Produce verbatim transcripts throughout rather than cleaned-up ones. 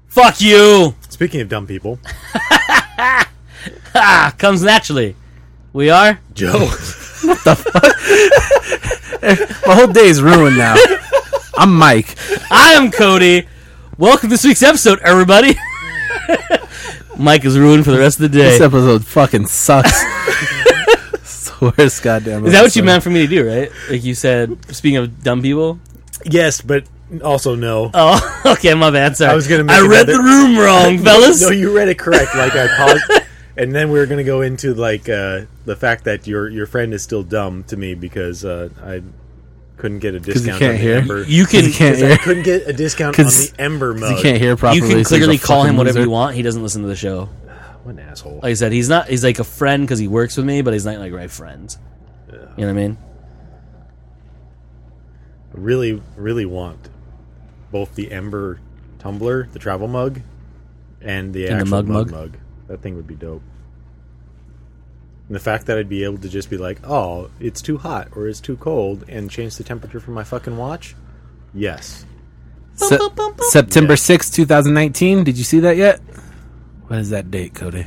Fuck you! Speaking of dumb people. Ah, comes naturally. We are? Joe. What the fuck? My whole day is ruined now. I'm Mike. I am Cody. Welcome to this week's episode, everybody. Mike is ruined for the rest of the day. This episode fucking sucks. It's the worst goddamn Is that what episode. you meant for me to do, right? Like you said, speaking of dumb people? Yes, but also no. Oh, okay, my bad. Sorry. I was gonna make I read another- the room wrong, fellas. No, you read it correct. Like I paused, and then we were going to go into like uh, the fact that your your friend is still dumb to me because uh, I couldn't get a you discount can't on hear? the Ember. You can, You can't 'Cause I hear. couldn't get a discount on 'Cause the Ember You mug. can't hear properly. you can so he's clearly a call fucking him whatever loser. you want. He doesn't listen to the show. What an asshole! Like I said, he's not. He's like a friend because he works with me, but he's not like right friends. You know what I mean? I really, really want both the Ember tumbler, the travel mug, and the And the actual mug mug, mug? mug. That thing would be dope. And the fact that I'd be able to just be like, "Oh, it's too hot" or "It's too cold," and change the temperature for my fucking watch. Yes. Se- September sixth, twenty nineteen. Did you see that yet? What is that date, Cody?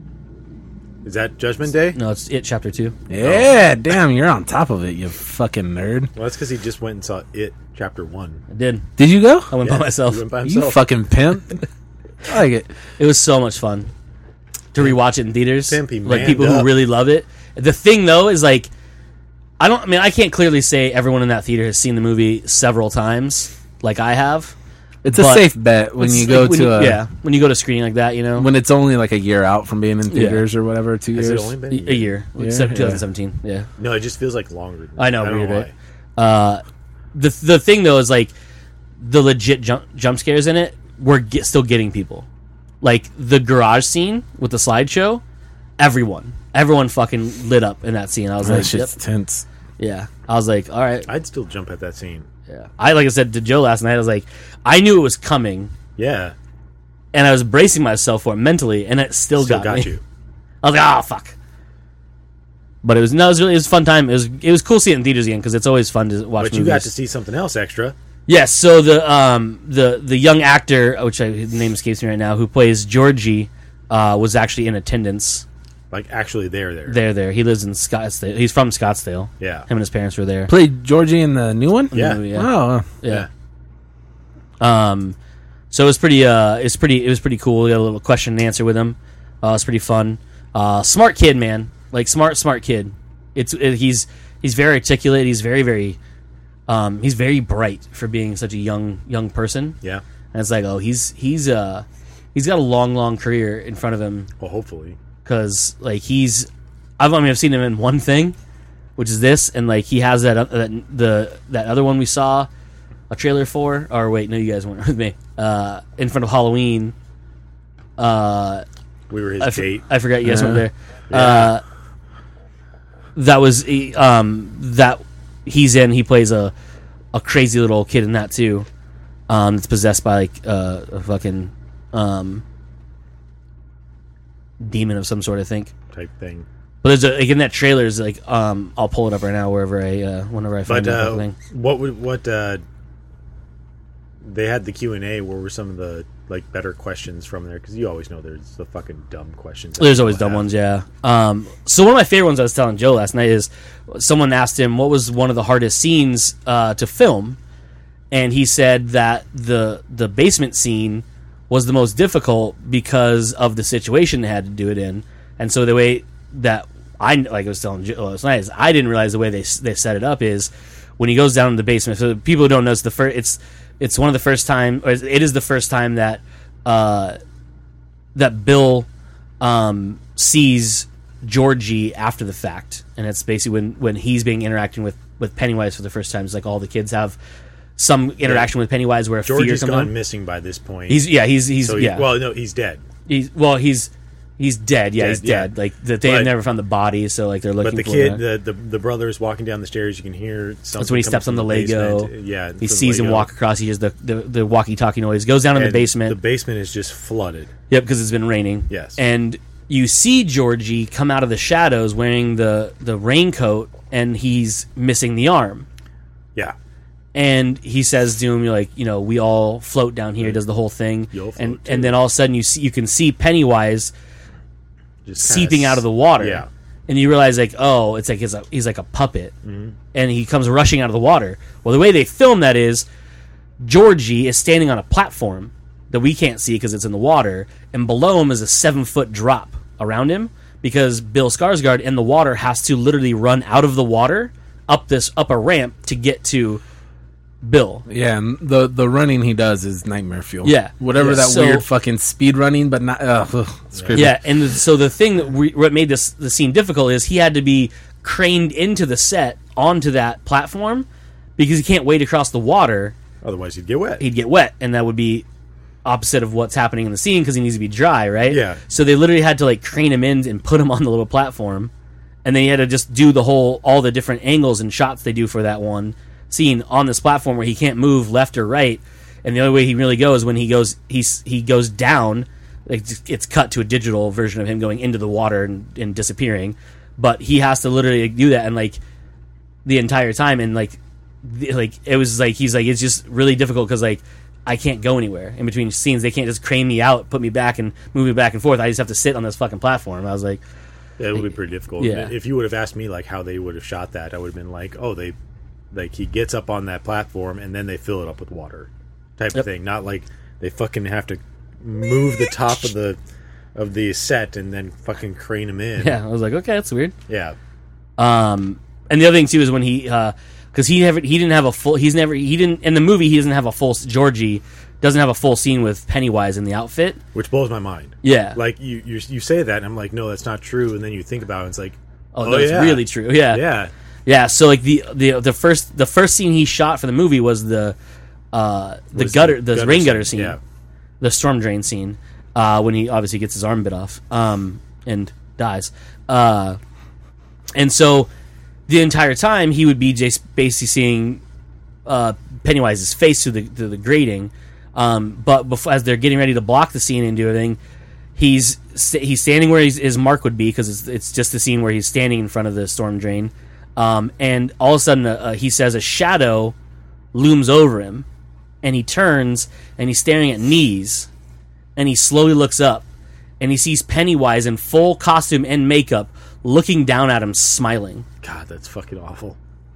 Is that Judgment Day? No, it's it. Chapter two. Yeah, damn, you're on top of it, you fucking nerd. Well, that's because he just went and saw It Chapter One. I did. Did you go? I went Yeah, by myself. he went by You himself. fucking pimp. I like it. It was so much fun to rewatch it in theaters. Pimpy Like manned people who up. really love it. The thing though is like, I don't. I mean, I can't clearly say everyone in that theater has seen the movie several times, like I have. It's a But safe bet when It's you go like when to you- a yeah when you go to screening like that, you know, when it's only like a year out from being in theaters or whatever, two Has years. it only been a, a year, Yeah, except yeah. twenty seventeen. Yeah, No, it just feels like longer. I know, don't weird, know right? Uh, the the thing though is like the legit jump jump scares in it. We're get, still getting people. Like the garage scene with the slideshow, everyone, everyone fucking lit up in that scene. I was That like, shit's yep. tense. Yeah, I was like, all right. I'd still jump at that scene. Yeah, I like I said to Joe last night. I was like, I knew it was coming, Yeah, and I was bracing myself for it mentally, and it still, still got, got, me. you. I was like, oh fuck. But it was no, it was really it was a fun time. It was it was cool seeing it in theaters again because it's always fun to watch. But movies. you got to see something else extra. Yes, so the um the the young actor, which I, his name escapes me right now, who plays Georgie, uh, was actually in attendance. Like actually, there, there. There, there. He lives in Scottsdale. He's from Scottsdale. Yeah. Him and his parents were there. Played Georgie in the new one? Yeah. movie, yeah. Oh, Yeah. Um, so it was pretty. Uh, it's pretty. It was pretty cool. We got a little question and answer with him. Uh, it was pretty fun. Uh, smart kid, man. Like smart, smart kid. It's it, he's he's very articulate. He's very, very. Um, he's very bright for being such a young young person. Yeah. And it's like, oh, he's he's uh he's got a long, long career in front of him Well, hopefully. because like he's. I've I mean I've seen him in one thing, which is this, and like he has that, uh, that the that other one we saw a trailer for. Or wait, no, you guys weren't with me. Uh, in front of Halloween. Uh, We were his I, f- date. I forgot you guys weren't Uh-huh. there. Uh, that was he- um that he's in. He plays a a crazy little kid in that too. Um, that's possessed by like uh, a fucking um demon of some sort, I think. Type thing. But there's a, like in that trailer is like um I'll pull it up right now wherever I uh, whenever I find But that uh, thing. what would what uh, they had the Q and A. What were some of the like better questions from there? Because you always know there's the fucking dumb questions. that There's people always dumb have. ones, yeah. Um, so one of my favorite ones I was telling Joe last night is someone asked him what was one of the hardest scenes uh, to film, and he said that the the basement scene was the most difficult because of the situation they had to do it in, and so the way that I like I was telling Joe last night is I didn't realize the way they they set it up is when he goes down in the basement. So people who don't know, it's the first it's it's one of the first time or it is the first time that uh, that Bill um, sees Georgie after the fact, and it's basically when, when he's being interacting with, with Pennywise for the first time. It's like all the kids have some interaction with Pennywise where a fear Georgie's comes gone on. missing by this point. He's yeah he's he's so he, yeah well, no, he's dead. he's well he's he's dead yeah Dead, he's yeah. dead like that they have But- never found the body, so like they're looking But the for kid, it. the, the the brother is walking down the stairs. You can hear something. That's when he coming steps on from the Lego. basement. Yeah, from He the sees him Lego. walk across. He hears the, the, the walkie-talkie noise. Goes down in the And basement. The basement is just flooded. Yep, because it's been raining. Yes. And you see Georgie come out of the shadows wearing the, the raincoat, and he's missing the arm. Yeah. And he says to him, "You're like, you know, we all float down here." Does the whole thing, You'll float and too. and then all of a sudden you see you can see Pennywise Just kinda seeping out of the water. Yeah. And you realize, like, oh, it's like he's, a, he's like a puppet. Mm-hmm. And he comes rushing out of the water. Well, the way they film that is Georgie is standing on a platform that we can't see because it's in the water. And below him is a seven-foot drop around him because Bill Skarsgård in the water has to literally run out of the water up this up a ramp to get to Bill. Yeah, and the the running he does is nightmare fuel. Yeah. Whatever Yeah. that So- weird fucking speed running, but not. Ugh, ugh, it's creepy. Yeah, and the, so the thing that we, what made this the scene difficult is he had to be craned into the set onto that platform because he can't wade across the water. Otherwise, you'd get wet. He'd get wet, and that would be opposite of what's happening in the scene because he needs to be dry, right? Yeah. So they literally had to like crane him in and put him on the little platform, and then he had to just do the whole all the different angles and shots they do for that one scene on this platform where he can't move left or right, and the only way he really goes when he goes he's he goes down. Like it's cut to a digital version of him going into the water and, and disappearing, but he has to literally do that and like the entire time and like the, like it was like he's like it's just really difficult because like I can't go anywhere in between scenes. They can't just crane me out, put me back, and move me back and forth. I just have to sit on this fucking platform. I was like, It would be pretty difficult. Yeah. If you would have asked me like how they would have shot that, I would have been like, oh, they like he gets up on that platform and then they fill it up with water, type Yep. of thing. Not like they fucking have to move the top of the of the set and then fucking crane him in. yeah, I was like, okay, that's weird. Yeah. Um, and the other thing too is when he, because he never, he didn't have a full, he's never, he didn't in the movie he doesn't have a full Georgie doesn't have a full scene with Pennywise in the outfit. Which blows my mind. Yeah, Like you, you, you say that, and I'm like, no, that's not true. And then you think about it, and it's like, oh, oh, no, it's yeah. really true. Yeah, yeah, yeah. So like the the the first the first scene he shot for the movie was the uh the Was gutter the the gutter rain scene, gutter scene, yeah. the storm drain scene, uh, when he obviously gets his arm bit off, um, and dies, uh, and so the entire time he would be just basically seeing uh, Pennywise's face through the through the grating, um, but before, as they're getting ready to block the scene and do everything, he's he's standing where he's, his mark would be because it's it's just the scene where he's standing in front of the storm drain, um, and all of a sudden uh, uh, he says a shadow looms over him, and he turns and he's staring at knees, and he slowly looks up, and he sees Pennywise in full costume and makeup looking down at him, smiling. God, that's fucking awful.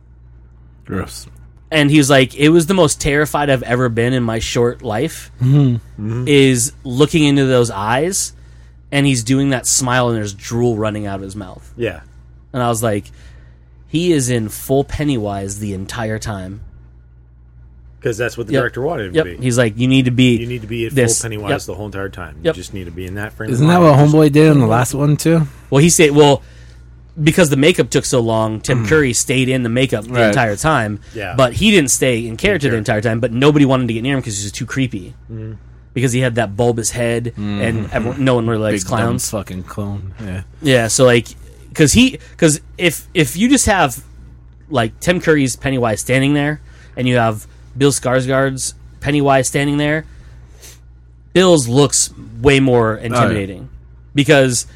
Gross. And he was like, it was the most terrified I've ever been in my short life, Mm-hmm. is looking into those eyes, and he's doing that smile, and there's drool running out of his mouth. Yeah, And I was like, he is in full Pennywise the entire time. because that's what the Yep. director wanted him Yep. to be. He's like, you need to be. You need to be at this. full Pennywise Yep. the whole entire time. Yep. You just need to be in that frame. of Isn't that mind. what Just- Homeboy did in the last one too? Well, he said, well, because the makeup took so long, Tim Curry stayed in the makeup the Right. entire time. Yeah. But he didn't stay in character the character. entire time, but nobody wanted to get near him because he was too creepy. Because he had that bulbous head, and everyone, no one really likes Big clowns. dumb fucking clone. Yeah. Yeah, so like, because he, because if if you just have like Tim Curry's Pennywise standing there, and you have Bill Skarsgård's Pennywise standing there, Bill's looks way more intimidating because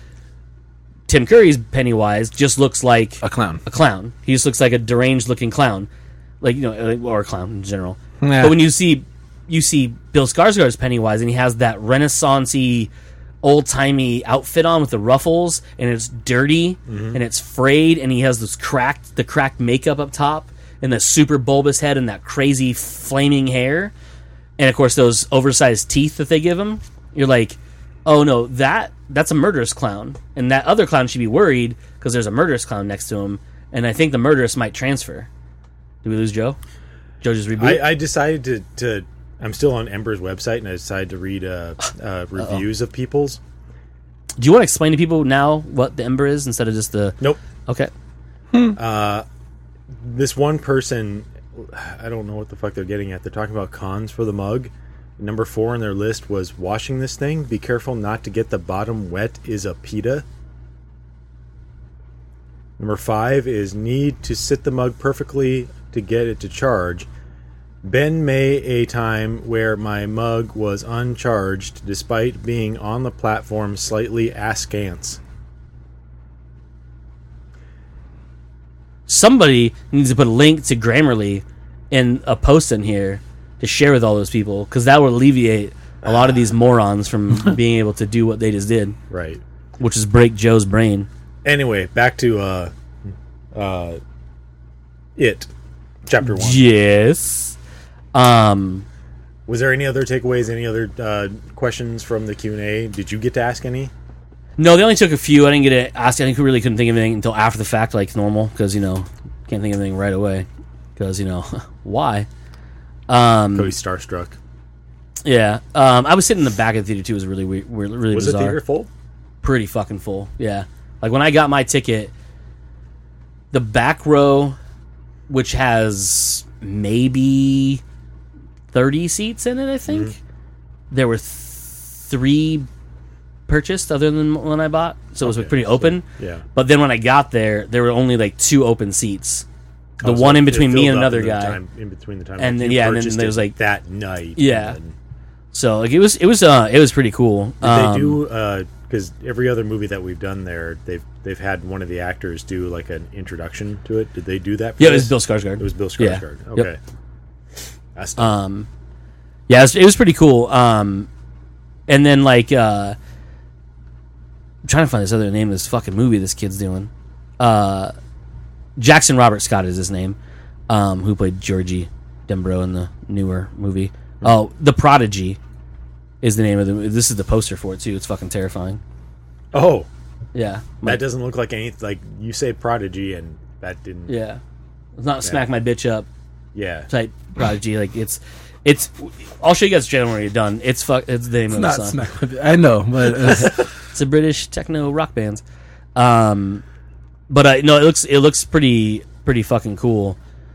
Tim Curry's Pennywise just looks like A clown. a clown. He just looks like a deranged looking clown, like you know, like- or a clown in general. Yeah. But when you see you see Bill Skarsgård's Pennywise, and he has that Renaissance-y, old-timey outfit on with the ruffles, and it's dirty and it's frayed, and he has this cracked the cracked makeup up top, and the super bulbous head, and that crazy flaming hair, and of course those oversized teeth that they give him. You're like, oh no, that that's a murderous clown, and that other clown should be worried because there's a murderous clown next to him, and I think the murderous might transfer. Did we lose Joe? Joe just reboot. I, I decided to, to. I'm still on Ember's website, and I decided to read uh, uh, reviews of people's. Do you want to explain to people now what the Ember is instead of just the? Nope. Okay. This one person, I don't know what the fuck they're getting at. They're talking about cons for the mug. Number four on their list was washing this thing. Be careful not to get the bottom wet is a PETA. Number five is need to sit the mug perfectly to get it to charge. Ben may a time where my mug was uncharged despite being on the platform slightly askance. Somebody needs to put a link to Grammarly in a post in here to share with all those people, because that would alleviate a lot of these morons from being able to do what they just did, Right. which is break Joe's brain. Anyway, back to uh, uh, It, Chapter one. Yes. Um, Was there any other takeaways, any other uh, questions from the Q and A? Did you get to ask any? no, they only took a few. I didn't get to ask. I think we really couldn't think of anything until after the fact, like normal, because, you know, can't think of anything right away. Because, you know, why? Um, Cody's starstruck. yeah. Um, I was sitting in the back of the theater, too. It was really weird. Really Was bizarre. the theater full? Pretty fucking full, yeah. Like, when I got my ticket, the back row, which has maybe thirty seats in it, I think, Mm-hmm. there were th- three purchased other than the one I bought, so it was Okay, pretty so- open. yeah. But then when I got there, there were only like two open seats. The Oh, so one in it between me filled and up another in the guy. time- in between the time, And like, then- you yeah, and then purchased there was, it like- that night. Yeah. and then- So like it was, it was, uh, it was pretty cool. Did Um, they do? Because every other movie that we've done there, they've they've had one of the actors do like an introduction to it. Did they do that? For Yeah, it this? was Bill Skarsgård. It was Bill Yeah. Skarsgård. Yep. Okay. That's dope. Um, yeah, it was, it was pretty cool. Um, and then like, uh, I'm trying to find this other name of this fucking movie this kid's doing. Uh, Jackson Robert Scott is his name, um, who played Georgie Dembro in the newer movie. Oh, The Prodigy is the name of the movie. This is the poster for it too. It's fucking terrifying. oh, Yeah, that doesn't look like anything. Like you say, Prodigy, and that didn't. yeah. It's not smack my bitch up Yeah. type Prodigy. Like it's, it's. I'll show you guys generally done. It's fuck. It's the name of the Not song. smack. my- I know, but it's, It's a British techno rock band. Um, but uh, no, it looks it looks pretty pretty fucking cool.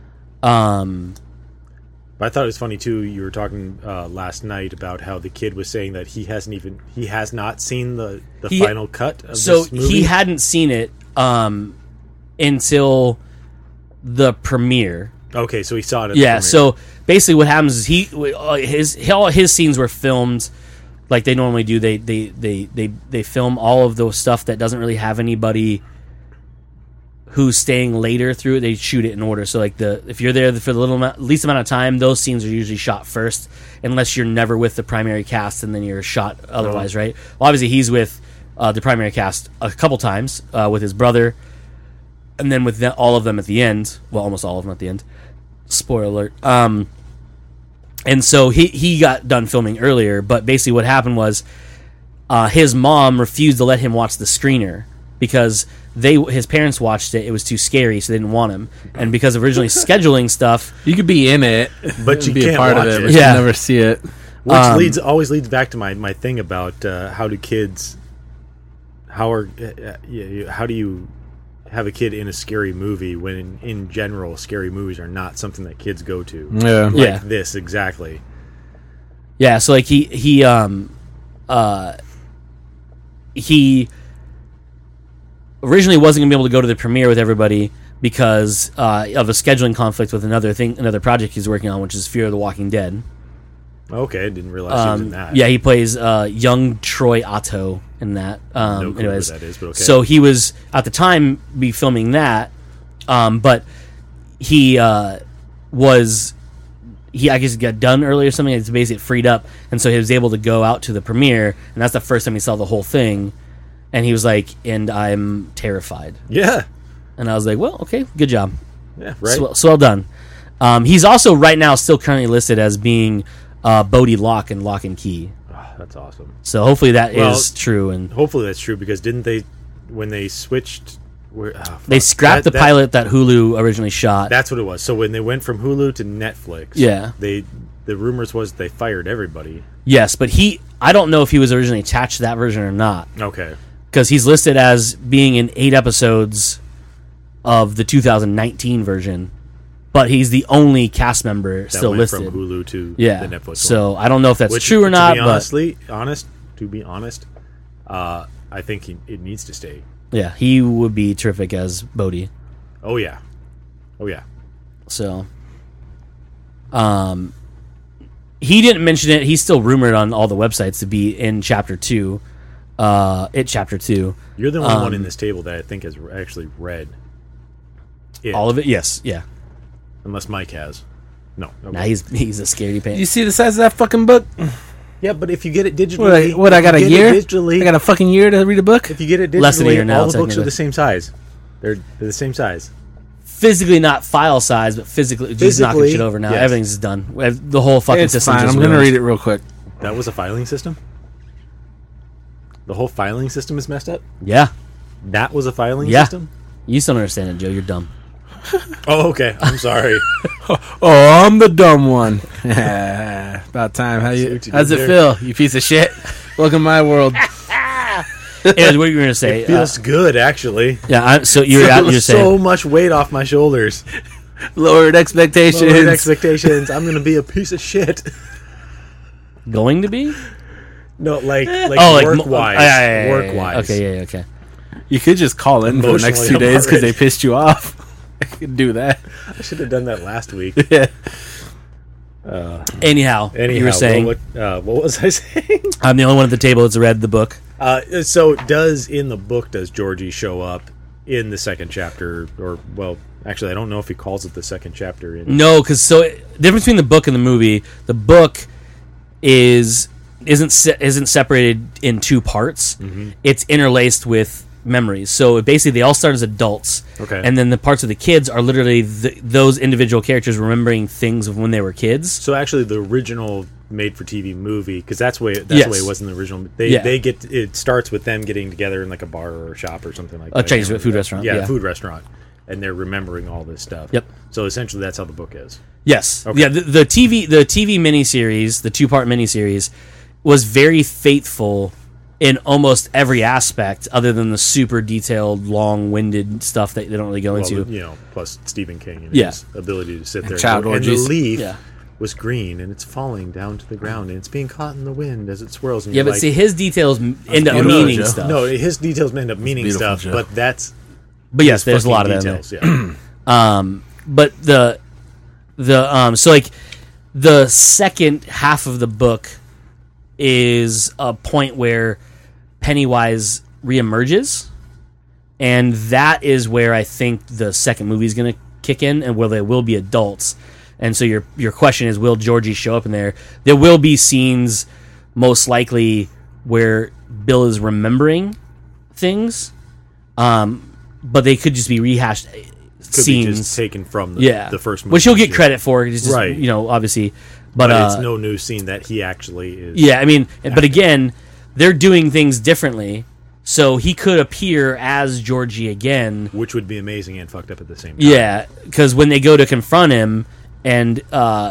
Um, But I thought it was funny too. You were talking uh, last night about how the kid was saying that he hasn't even he has not seen the the He- final cut of so this movie. he hadn't seen it um, until the premiere. Okay, so he saw it. At Yeah. the premiere. So basically, what happens is he uh, his all his scenes were filmed like they normally do. They they they they they film all of those stuff that doesn't really have anybody who's staying later through it. They shoot it in order. So like the if you're there for the little amount, least amount of time, those scenes are usually shot first, unless you're never with the primary cast, and then you're shot otherwise, right? Well, obviously he's with uh, the primary cast a couple times uh, with his brother, and then with the, all of them at the end. Well, almost all of them at the end. Spoiler alert. Um, and so he he got done filming earlier, but basically what happened was uh, his mom refused to let him watch the screener because they his parents watched it. It was too scary, so they didn't want him. And because of originally scheduling stuff, you could be in it, But and you be can't a part of watch it, it. but Yeah. you never see it. Which Um, leads always leads back to my, my thing about uh, how do kids, how are uh, yeah, how do you have a kid in a scary movie when in, in general scary movies are not something that kids go to. Yeah. Like Yeah. this exactly. yeah. So like he he um uh he originally wasn't gonna be able to go to the premiere with everybody because uh, of a scheduling conflict with another thing, another project he's working on, which is Fear of the Walking Dead. Okay, I didn't realize he was in Um, that. yeah, he plays uh, young Troy Otto in that. Um, No clue anyways, who that is, but okay. so he was at the time be filming that, um, but he uh, was he I guess he got done early or something. It's basically freed up, and so he was able to go out to the premiere, and that's the first time he saw the whole thing. And he was like, "And I'm terrified." Yeah. And I was like, "Well, okay, good job, Yeah, right. so, so well done." Um, he's also right now still currently listed as being uh, Bodie Locke and Lock and Key. Oh, that's awesome. So hopefully that is Well, true, and Hopefully that's true because didn't they when they switched where oh, fuck. they scrapped That- the that- pilot that Hulu originally shot. That's what it was. So when they went from Hulu to Netflix, Yeah. they the rumors was they fired everybody. Yes, but he I don't know if he was originally attached to that version or not, Okay. because he's listed as being in eight episodes of the two thousand nineteen version, but he's the only cast member That still went listed. from Hulu to Yeah, the Netflix one. so I don't know if that's Which, true or to not, be but honestly, honest, to be honest, uh, I think he, it needs to stay. yeah, he would be terrific as Bodhi. Oh yeah, oh yeah. So, um, he didn't mention it. He's still rumored on all the websites to be in chapter two, uh, it chapter two. You're the only Um, one in this table that I think has actually read it, All of it, yes, yeah. unless Mike has. No. no Nah, he's he's a scaredy Did you pants. see the size of that fucking book? yeah, but if you get it digitally, What, I, what, I if got a you get year? it digitally, I got a fucking year to read a book? if you get it digitally, Less than a year now, all the books are technically. the same size. They're, they're the same size. Physically not file size, but physically just knocking Physically, shit over now. yes. Everything's done. We have- The whole fucking It's system. fine. just I'm going to ruined. read it real quick. That was a filing system? The whole filing system is messed up? Yeah, That was a filing Yeah. system? you still don't understand it, Joe. You're dumb. Oh, okay. I'm sorry. Oh, I'm the dumb one. About time. How See you? what you How's did it there. feel? You piece of shit. Welcome to my world. Anyways, what were you going to say? It feels Uh, good, actually. yeah, I, so you're It out. was You're so saying much weight off my shoulders. Lowered expectations. Lowered expectations. I'm going to be a piece of shit. going to be? No, like, like Oh, like work mo- wise. yeah, yeah, yeah, yeah, Work yeah. wise. Okay, yeah, yeah, okay. You could just call in for the next Emotionally, two I'm days because they already- pissed you off. I could do that. I should have done that last week. Yeah. Anyhow, Anyhow, you were saying what, uh, what was I saying? I'm the only one at the table that's read the book. Uh, so, does in the book does Georgie show up in the second chapter, or well, actually, I don't know if he calls it the second chapter. In No, because so the difference between the book and the movie, the book is isn't se- isn't separated in two parts. Mm-hmm. It's interlaced with memories. So basically, they all start as adults, Okay. and then the parts of the kids are literally th- those individual characters remembering things of when they were kids. So, actually, the original made-for-T V movie, because that's the way that's Yes. the way it was in the original. They Yeah. they get it starts with them getting together in like a bar or a shop or something like A that. Chinese I can't food remember. restaurant, Yeah, yeah. a food restaurant, and they're remembering all this stuff. Yep. So essentially, that's how the book is. Yes. Okay. Yeah. The, the T V the T V miniseries, the two part miniseries, was very faithful in almost every aspect, other than the super detailed, long winded stuff that they don't really go Well, into. you know, plus Stephen King and Yeah. his ability to sit there. child and, go, and the orgies. leaf Yeah. was green, and it's falling down to the ground, and it's being caught in the wind as it swirls. And Yeah, you're but like, see, his details m- end up beautiful, meaning Joe. stuff. no, his details end up meaning beautiful, stuff, Joe. but that's but yes, his there's a lot of fucking that. in there. details. Yeah. Um, but the the um, so like the second half of the book is a point where Pennywise reemerges, and that is where I think the second movie is going to kick in, and where there will be adults. And so your your question is, will Georgie show up in there? There will be scenes, most likely, where Bill is remembering things, um, but they could just be rehashed Could scenes. be just taken from the, yeah, the first movie. which he'll get yeah. credit for. It's just, Right. you know, obviously, but, But uh, it's no new scene that he actually is. yeah, I mean, but again, they're doing things differently, so he could appear as Georgie again. Which would be amazing and fucked up at the same time. Yeah, because when they go to confront him, and uh,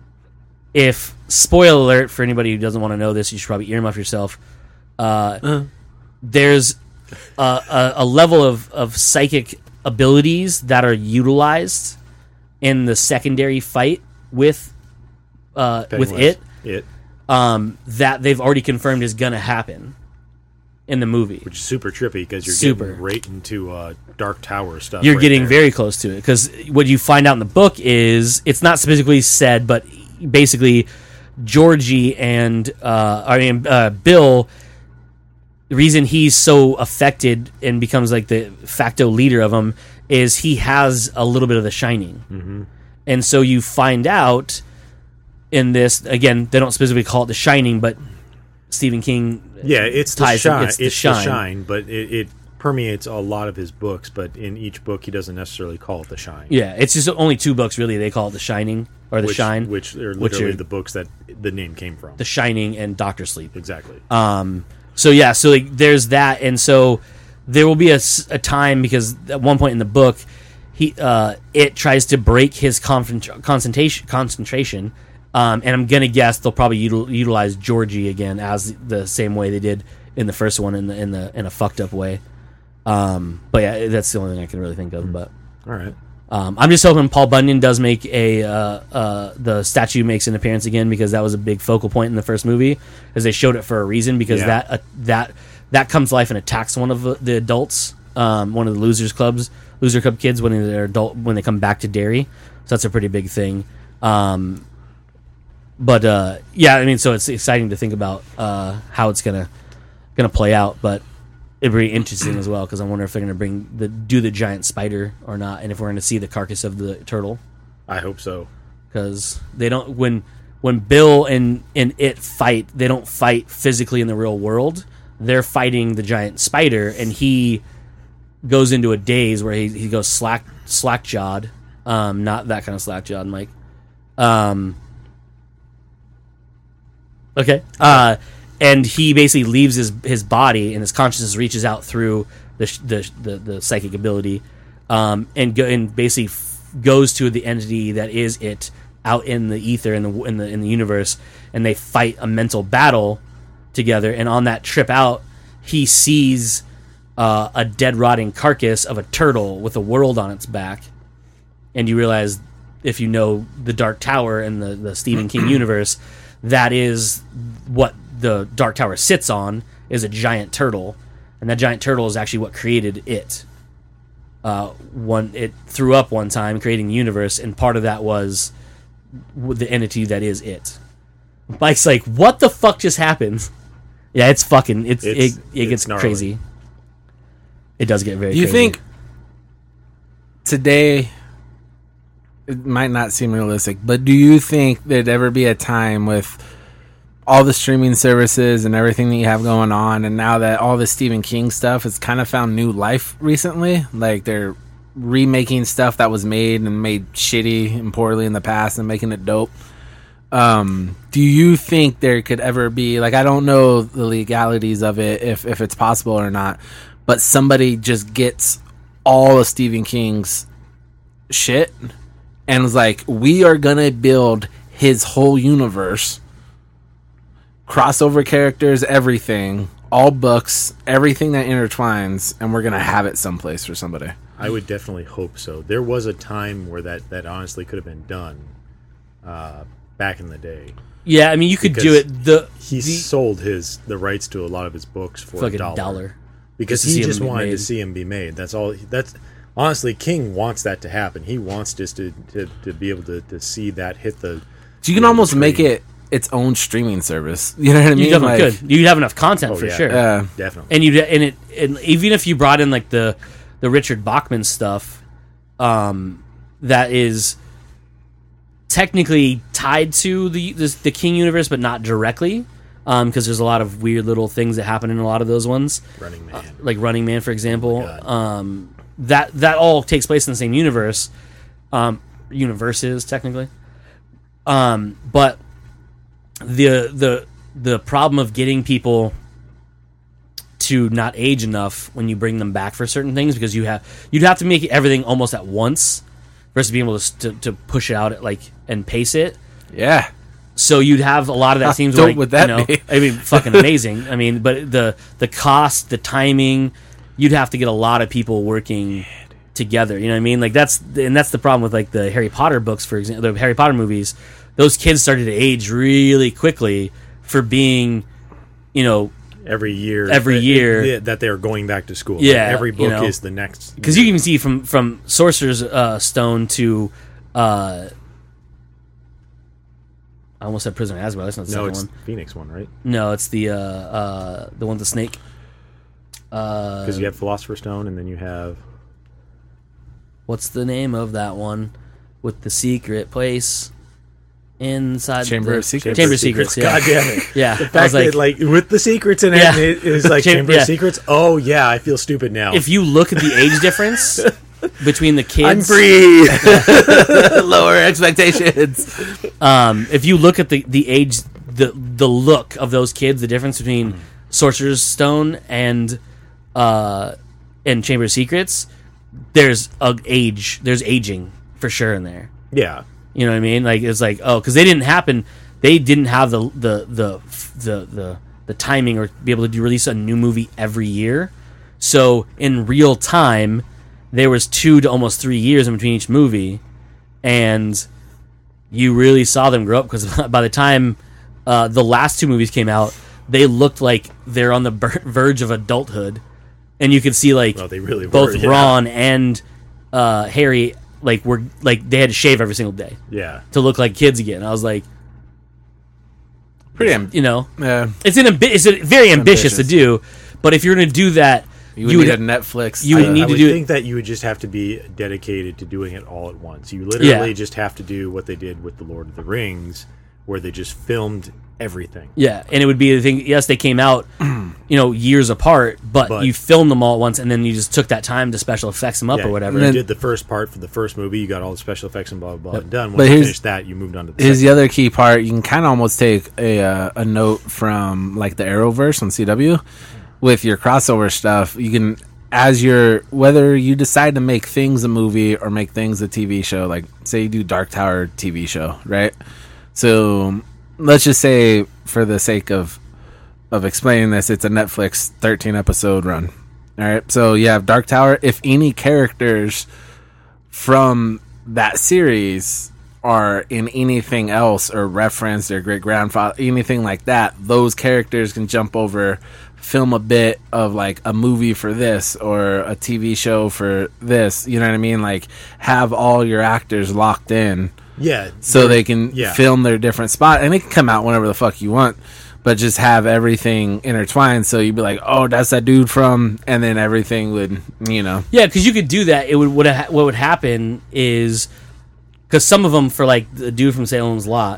if spoiler alert for anybody who doesn't want to know this, you should probably earmuff yourself. Uh, There's a, a, a level of, of psychic abilities that are utilized in the secondary fight with uh, with Pennywise. it It, um, that they've already confirmed is going to happen in the movie. which is super trippy because you're Super. getting right into uh, Dark Tower stuff. You're right getting there. very close to it because what you find out in the book is it's not specifically said, but basically Georgie and uh, I mean uh, Bill. The reason he's so affected and becomes like the facto leader of them is he has a little bit of the Shining, mm-hmm. and so you find out in this again. They don't specifically call it the Shining, but Stephen King. Yeah, it's the ties it- shine. it's It's, the the, shine. shine. but it, it permeates a lot of his books. But in each book, he doesn't necessarily call it the shine. Yeah, it's just only two books really. They call it the Shining or the which, Shine, which are which literally are- the books that the name came from. the Shining and Doctor Sleep. exactly. Um, so yeah, so like there's that, and so there will be a, s- a time because at one point in the book, he uh, it tries to break his confront- concentration concentration, um, and I'm gonna guess they'll probably util- utilize Georgie again as the same way they did in the first one in the in the in a fucked up way. Um, but yeah, that's the only thing I can really think of. But All right. um, I'm just hoping Paul Bunyan does make a uh, uh, the statue makes an appearance again because that was a big focal point in the first movie, as they showed it for a reason because Yeah. that uh, that that comes to life and attacks one of the, the adults, um, one of the losers clubs, loser club kids when they're adult when they come back to Derry. So that's a pretty big thing. Um, but uh, yeah, I mean, so it's exciting to think about uh, how it's gonna gonna play out, but. It'd be interesting as well because I wonder if they're going to bring the do the giant spider or not, and if we're going to see the carcass of the turtle. I hope so. because they don't when when Bill and and it fight, they don't fight physically in the real world. They're fighting the giant spider, and he goes into a daze where he he goes slack slack jawed, um, not that kind of slack jawed, Mike. Um, okay, uh, and he basically leaves his his body, and his consciousness reaches out through the the the, the psychic ability, um, and go and basically f- goes to the entity that is it out in the ether in the in the in the universe, and they fight a mental battle together. And on that trip out, he sees uh, a dead, rotting carcass of a turtle with a world on its back, and you realize, if you know the Dark Tower and the, the Stephen King universe, that is what the Dark Tower sits on, is a giant turtle, and that giant turtle is actually what created it. Uh, one it threw up one time, creating the universe, and part of that was the entity that is it. Mike's like, what the fuck just happened? Yeah, it's fucking it's, It's- it it gets it's gnarly. crazy. It does get very Do you crazy. think today it might not seem realistic, but do you think there'd ever be a time with all the streaming services and everything that you have going on, and now that all the Stephen King stuff has kind of found new life recently, like they're remaking stuff that was made and made shitty and poorly in the past and making it dope? Um, do you think there could ever be, like, I don't know the legalities of it, if, if it's possible or not, but somebody just gets all of Stephen King's shit and was like, we are gonna build his whole universe, crossover characters, everything, all books, everything that intertwines, and we're gonna have it someplace for somebody? I would definitely hope so. There was a time where that, that honestly could have been done uh, back in the day. Yeah, I mean, you could do Because it. The He the, sold his the rights to a lot of his books for fucking a dollar, dollar. because Just to he see 'em just be wanted to made. see him be made. That's all. That's honestly, King wants that to happen. He wants just to to, to be able to, to see that hit the. You can Yeah, almost the make screen. it its own streaming service. You know what I mean? You definitely Like, could. You'd have enough content Oh, for yeah. sure. Yeah. Definitely. And you and it and even if you brought in like the the Richard Bachman stuff, um, that is technically tied to the the, the King universe, but not directly, um, because there's a lot of weird little things that happen in a lot of those ones, Running Man. like Running Man, for example. Oh my God. um, that that all takes place in the same universe, um, universes technically. Um, but the the the problem of getting people to not age enough when you bring them back for certain things, because you have you'd have to make everything almost at once versus being able to to, to push it out at like and pace it. Yeah. So you'd have a lot of that How seems dope like would that you know, be? I mean, fucking amazing. I mean, but the the cost, the timing, you'd have to get a lot of people working together. You know what I mean? Like that's and that's the problem with like the Harry Potter books, for example, the Harry Potter movies. Those kids started to age really quickly for being, you know, Every year. Every that- year. yeah, that they're going back to school. Yeah, Like, every you book know. is the next. because you can see from from Sorcerer's uh, Stone to. Uh, I almost said Prisoner of Azkaban. That's not the No, second it's one. Phoenix one, right? No, it's the uh, uh, the one with the snake. Uh, Because you have Philosopher's Stone, and then you have. what's the name of that one with the secret place inside Chamber the, of Secrets. Chamber of Secrets. Yeah, God damn it! yeah. The I fact was like, that, like, with the secrets in it, Yeah. it is like Cham- Chamber yeah. of Secrets. Oh yeah, I feel stupid now. if you look at the age difference between the kids, I'm free. Lower expectations. Um, if you look at the, the age, the the look of those kids, the difference between Sorcerer's Stone and uh, and Chamber of Secrets, there's a age, there's aging for sure in there. Yeah, You know what I mean? Like it's like oh, because they didn't happen, they didn't have the the the the the, the timing or be able to do, release a new movie every year. So in real time, there was two to almost three years in between each movie, and you really saw them grow up because by the time uh, the last two movies came out, they looked like they're on the ber- verge of adulthood, and you could see like well, they really both were. Yeah. Ron and uh, Harry like were like they had to shave every single day Yeah, to look like kids again. I was like, Pretty. Am- you know, yeah. it's an ambi- it's a very ambitious, Ambitious. to do, but if you're going to do that You would You need would- a Netflix. you would uh, need I to would do it- think that you would just have to be dedicated to doing it all at once. You literally Yeah. just have to do what they did with the Lord of the Rings, where they just filmed everything. Yeah, and it would be the thing. Yes, they came out, you know, years apart, but, But- you filmed them all at once, and then you just took that time to special effects them up Yeah, or whatever. You And- did the first part for the first movie. You got all the special effects and blah blah blah Yep. and done. But Once you here's- finished that, you moved on to the Here's second. the other key part. You can kind of almost take a uh, a note from like the Arrowverse on C W with your crossover stuff. You can, as your whether you decide to make things a movie or make things a T V show. Like say you do Dark Tower T V show, right? So let's just say, for the sake of of explaining this, it's a Netflix thirteen episode run. All right, so you have Dark Tower. If any characters from that series are in anything else or reference their great grandfather, anything like that, those characters can jump over, film a bit of like a movie for this or a T V show for this. You know what I mean? Like have all your actors locked in Yeah, so there- they can yeah. film their different spot, and it can come out whenever the fuck you want. But just have everything intertwined, so you'd be like, "Oh, that's that dude from," and then everything would, you know. Yeah, because you could do that. It would what ha- what would happen is because some of them for like the dude from Salem's Lot.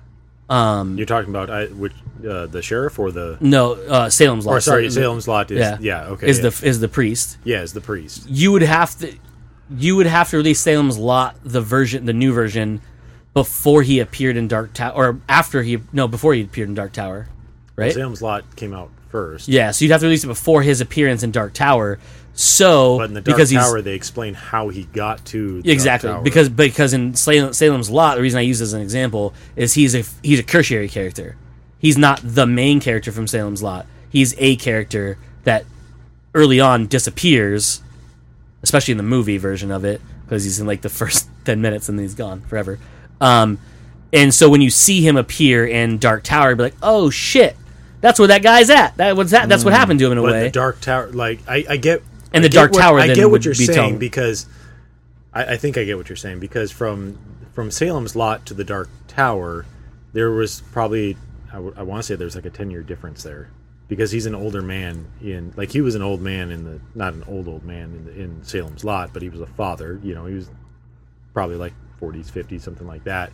Um, You're talking about I, which uh, the sheriff or the no, uh, Salem's Lot. or sorry, So- Salem's Lot is Yeah, yeah, okay Is yeah. the is the priest? yeah is the priest. You would have to you would have to release Salem's Lot, the version, the new version, before he appeared in Dark Tower, or after he no before he appeared in Dark Tower, right? Salem's Lot came out first. Yeah, so you'd have to release it before his appearance in Dark Tower. So But in the Dark because Tower, he's they explain how he got to the exactly Dark Tower. because because in Salem, Salem's Lot, the reason I use this as an example is he's a he's a tertiary character. He's not the main character from Salem's Lot. He's a character that early on disappears, especially in the movie version of it, because he's in like the first ten minutes and then he's gone forever. Um, and so when you see him appear in Dark Tower, you'd be like, "Oh shit, that's where that guy's at. That was that. That's what happened to him in a but way." the Dark Tower, like I, I get, And I the get Dark what- Tower I then get what would you're be saying telling- because I, I think I get what you're saying because from from Salem's Lot to the Dark Tower, there was probably I, w- I want to say there's like a ten year difference there because he's an older man in like he was an old man in the not an old old man in the, in Salem's Lot, but he was a father. You know, he was probably like forties, fifties, something like that.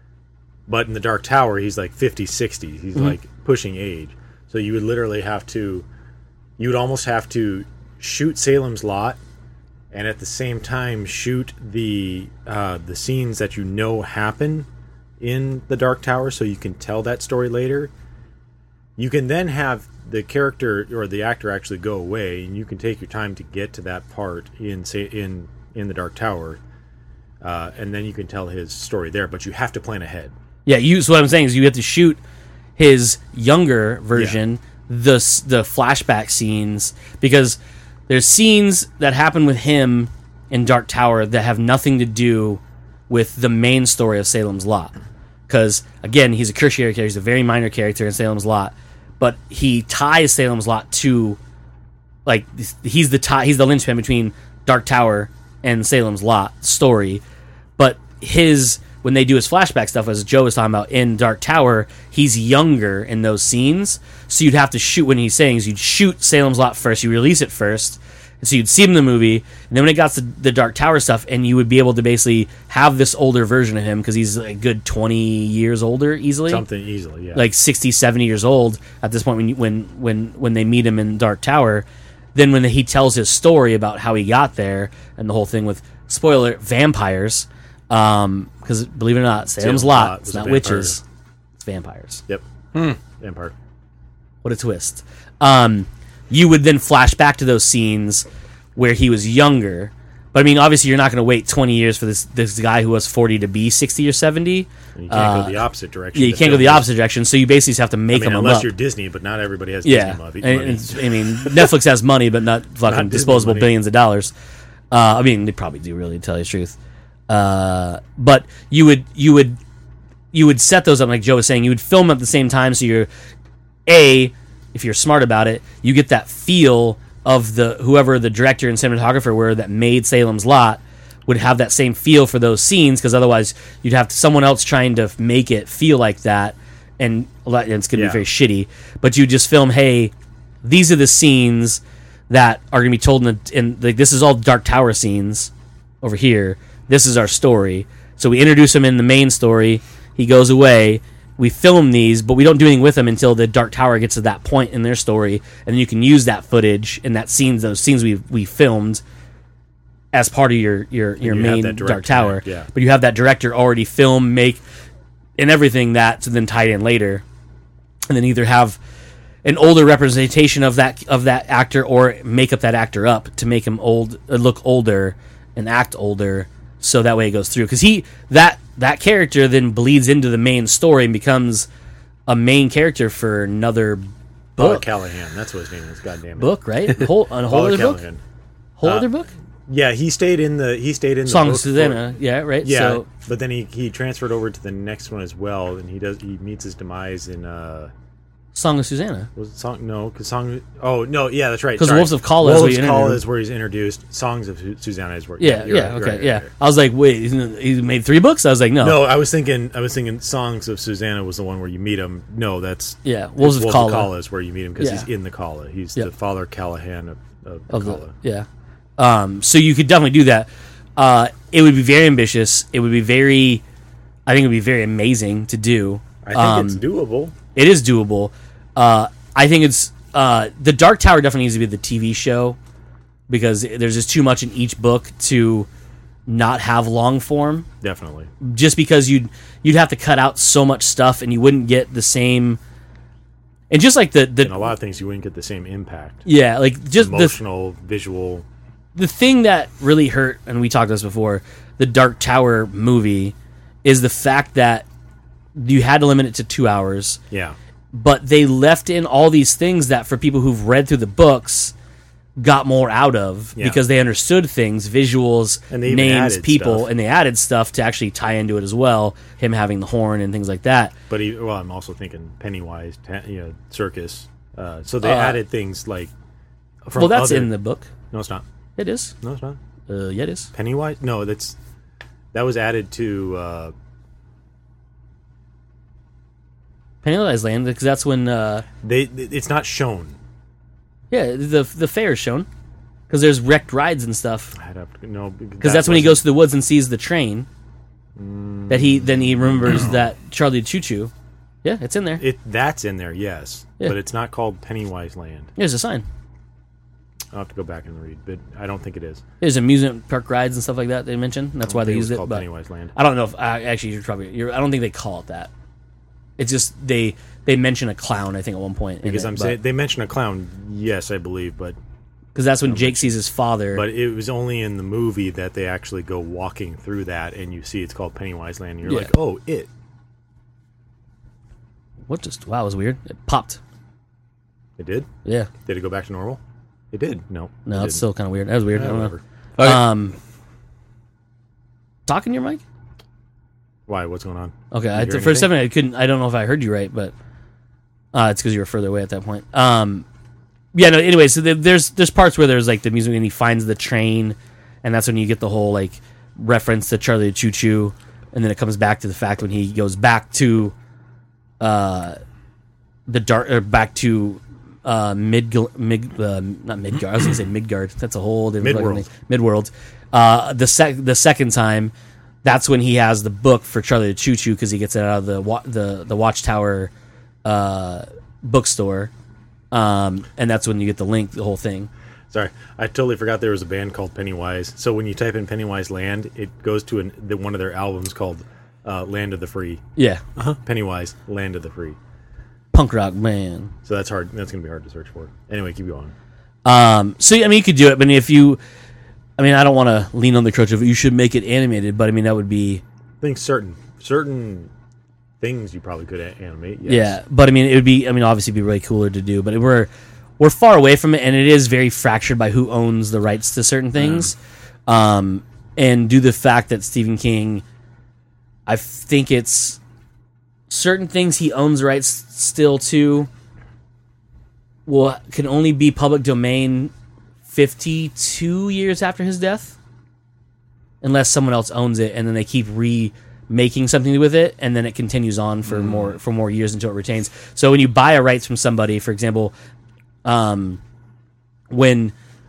But in the Dark Tower, he's like fifties, sixties. He's Mm-hmm. like pushing age. So you would literally have to, you would almost have to shoot Salem's Lot, and at the same time shoot the uh, the scenes that you know happen in the Dark Tower, so you can tell that story later. You can then have the character or the actor actually go away, and you can take your time to get to that part in say in in the Dark Tower, uh, and then you can tell his story there. But you have to plan ahead. Yeah, you. So what I'm saying is, you have to shoot his younger version, the s- the flashback scenes, because there's scenes that happen with him in Dark Tower that have nothing to do with the main story of Salem's Lot. Because again, he's a tertiary character; he's a very minor character in Salem's Lot, but he ties Salem's Lot to, like, he's the tie, he's the linchpin between Dark Tower and Salem's Lot story. But his when they do his flashback stuff, as Joe was talking about in Dark Tower, he's younger in those scenes. So you'd have to shoot when he's saying is you'd shoot Salem's Lot first, you release it first, and so you'd see him in the movie, and then when it got to the Dark Tower stuff, and you would be able to basically have this older version of him because he's a good twenty years older easily, Something easily, yeah. like sixty, seventy years old at this point when you, when when when they meet him in Dark Tower. Then when he tells his story about how he got there and the whole thing with spoiler vampires. Um, because believe it or not, Salem's Salem's Lot, Lot it's was not vampires. witches, it's vampires. Yep. Empire. What a twist. Um, you would then flash back to those scenes where he was younger. But I mean, obviously, you're not going to wait twenty years for this this guy who was forty to be sixty or seventy. And you can't Uh, go the opposite direction. Yeah, you to can't go film the this. opposite direction. So you basically just have to I make mean, them unless up. you're Disney, but not everybody has Yeah, Disney money. and money. it's, I mean, Netflix has money, but not fucking Not Disney disposable money. billions of dollars. Uh, I mean, they probably do, really, to tell you the truth. Uh, but you would you would you would set those up like Joe was saying. You would film them at the same time, so you're a if you're smart about it, you get that feel of the whoever the director and cinematographer were that made Salem's Lot would have that same feel for those scenes, because otherwise you'd have someone else trying to make it feel like that, and a lot- and it's going to Yeah. be very shitty. But you just film, hey, these are the scenes that are going to be told in, the, in like this is all Dark Tower scenes over here. This is our story. So we introduce him in the main story. He goes away. We film these, but we don't do anything with them until the Dark Tower gets to that point in their story, and then you can use that footage and that scenes, those scenes we we filmed, as part of your your, your you main Dark Tower. Connect, yeah. But you have that director already film, make, and everything that to then tie in later, and then either have an older representation of that of that actor or make up that actor up to make him old, uh, look older and act older, so that way it goes through. Because he that that character then bleeds into the main story and becomes a main character for another Father book. Callahan, that's what his name is. God damn it. Book, right? Whole, a whole Father other book. Callahan. Whole Uh, other book. Yeah, he stayed in the he stayed in the Song of book Susanna. for- Yeah, right. yeah, So, but then he, he transferred over to the next one as well, and he does he meets his demise in uh Song of Susanna. was it song no because song oh no yeah that's right Because sorry. Wolves of Kala is Wolves what of you Kala introduced. is where he's introduced. Songs of Su- Susanna is where Yeah, you're yeah, right, okay, right, yeah. right, right. I was like, wait, isn't- he made three books? I was like, no. No, I was thinking I was thinking Songs of Susanna was the one where you meet him. No, that's Yeah, Wolves of Kala. Kala is where you meet him because Yeah. he's in the Kala. He's Yep. the Father Callahan of, of, Of the- Kala. yeah. Um, so you could definitely do that. Uh, it would be very ambitious. It would be very, I think it would be very amazing to do. I think Um, it's doable. It is doable. Uh, I think it's uh, the Dark Tower definitely needs to be the T V show because there's just too much in each book to not have long form. Definitely. Just because you'd you'd have to cut out so much stuff and you wouldn't get the same. And just like the And a the lot of things you wouldn't get the same impact. yeah, like just the Emotional, visual. the thing that really hurt, and we talked about this before, the Dark Tower movie, is the fact that you had to limit it to two hours. Yeah. But they left in all these things that for people who've read through the books got more out of Yeah. because they understood things, visuals, And they even names, added people, stuff. and they added stuff to actually tie into it as well. Him having the horn and things like that. But he, well, I'm also thinking Pennywise, ta- you know, circus. Uh, so they Uh, added things like. From Well, that's other- in the book. No, it's not. It is. No, it's not. Uh, yeah, it is. Pennywise? No, that's that was added to. Uh, Pennywise Land, because that's when. Uh, they. It's not shown. yeah, the the fair is shown because there's wrecked rides and stuff. I'd have to, no, Because that's when he goes to the woods and sees the train. That he then he remembers that Charlie Choo Choo. Yeah, it's in there. It that's in there, yes, Yeah. but it's not called Pennywise Land. There's a sign. I'll have to go back and read, but I don't think it is. There's amusement park rides and stuff like that they mentioned. And that's why I they think used was it. called But Pennywise Land. I don't know if I actually you're probably. You're, I don't think they call it that. It's just they they mention a clown. I think at one point in Because it, I'm but- saying they mention a clown, yes, I believe, but because that's when Jake sees his father. but it was only in the movie that they actually go walking through that, and you see it's called Pennywise Land, and you're Yeah. like, oh, it. What just wow, it was weird. It popped. It did. Yeah, Did it go back to normal? It did. No. no, it it's didn't. still kind of weird. That was weird. Yeah, I don't whatever. know. Okay. Um, talking your mic. Why? What's going on? Okay, You I, hear for a anything? second I couldn't. I don't know if I heard you right, but uh, it's because you were further away at that point. Um, yeah. No. Anyway, so there- there's there's parts where there's like the music and he finds the train, and that's when you get the whole like reference to Charlie Choo Choo, and then it comes back to the fact when he goes back to, uh, the dark or back to. Uh, mid, mid, uh, not Midgard. I was gonna say Midgard. That's a whole different fucking Midworld. thing. Midworld. Uh, the sec, the second time, that's when he has the book for Charlie the Choo Choo because he gets it out of the wa- the the Watchtower uh, bookstore, um, and that's when you get the link, the whole thing. Sorry, I totally forgot there was a band called Pennywise. So when you type in Pennywise Land, it goes to an, the, one of their albums called uh, Land of the Free. Yeah, Uh-huh. Pennywise, Land of the Free. punk rock man. So that's hard. That's going to be hard to search for. Anyway, keep going. Um, so I mean, you could do it, but if you, I mean, I don't want to lean on the crutch of you should make it animated, but I mean that would be I think certain certain things you probably could a- animate. Yes. yeah. But I mean, it would be. I mean, obviously, it'd be really cooler to do, but we're we're far away from it, and it is very fractured by who owns the rights to certain things, um, and due to the fact that Stephen King, I think it's certain things he owns rights still to. Will can only be public domain fifty-two years after his death, unless someone else owns it, and then they keep remaking something with it, and then it continues on for more for more years until it retains. So when you buy a rights from somebody, for example, um, when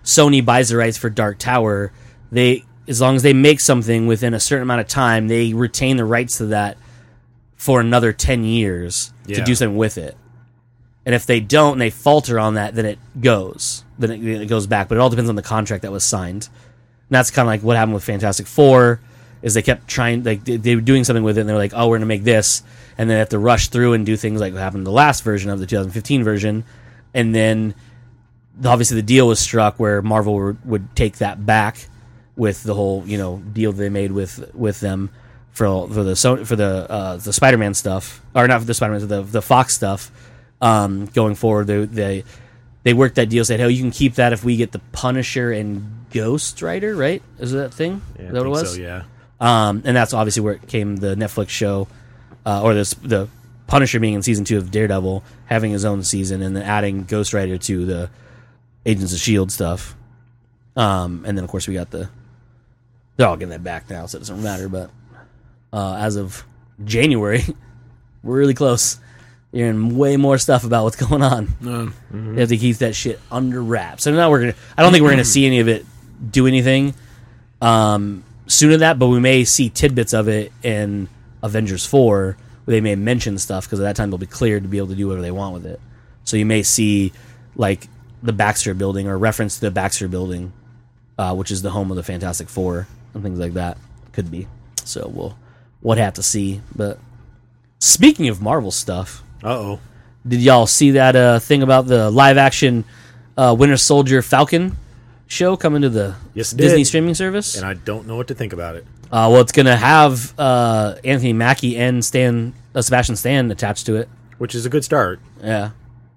Sony buys the rights for Dark Tower, they as long as they make something within a certain amount of time, they retain the rights to that for another ten years Yeah. to do something with it. And if they don't and they falter on that, then it goes. Then it, it goes back. But it all depends on the contract that was signed. And that's kind of like what happened with Fantastic Four, is they kept trying, like they, they were doing something with it, and they were like, oh, we're going to make this. And then they have to rush through and do things like what happened in the last version of the two thousand fifteen version. And then obviously the deal was struck where Marvel were, would take that back with the whole, you know, deal they made with with them for for the for the uh, the Spider-Man stuff, or not for the Spider-Man, the the Fox stuff. Um, going forward, they they they worked that deal. Said, "Hey, you can keep that if we get the Punisher and Ghost Rider." Right? Is that thing? Yeah, Is that what it think was? So, yeah. Um, and that's obviously where it came the Netflix show, uh, or this the Punisher being in season two of Daredevil, having his own season, and then adding Ghost Rider to the Agents of S H I E L D stuff. Um, and then of course we got the they're all getting that back now, so it doesn't matter. But uh, as of January, we're really close. You're hearing way more stuff about what's going on. Mm-hmm. You have to keep that shit under wraps. So now we're gonna. I don't think we're gonna see any of it do anything um, soon of that, but we may see tidbits of it in Avengers four, where they may mention stuff because at that time they'll be cleared to be able to do whatever they want with it. So you may see like the Baxter Building or reference to the Baxter Building, uh, which is the home of the Fantastic Four and things like that. Could be. So we'll we'll have to see. But speaking of Marvel stuff. Uh-oh. Did y'all see that uh, thing about the live-action uh, Winter Soldier Falcon show coming to the Yes, it Disney did. streaming service? And I don't know what to think about it. Uh, well, it's going to have uh, Anthony Mackie and Stan, uh, Sebastian Stan attached to it. Which is a good start. Yeah.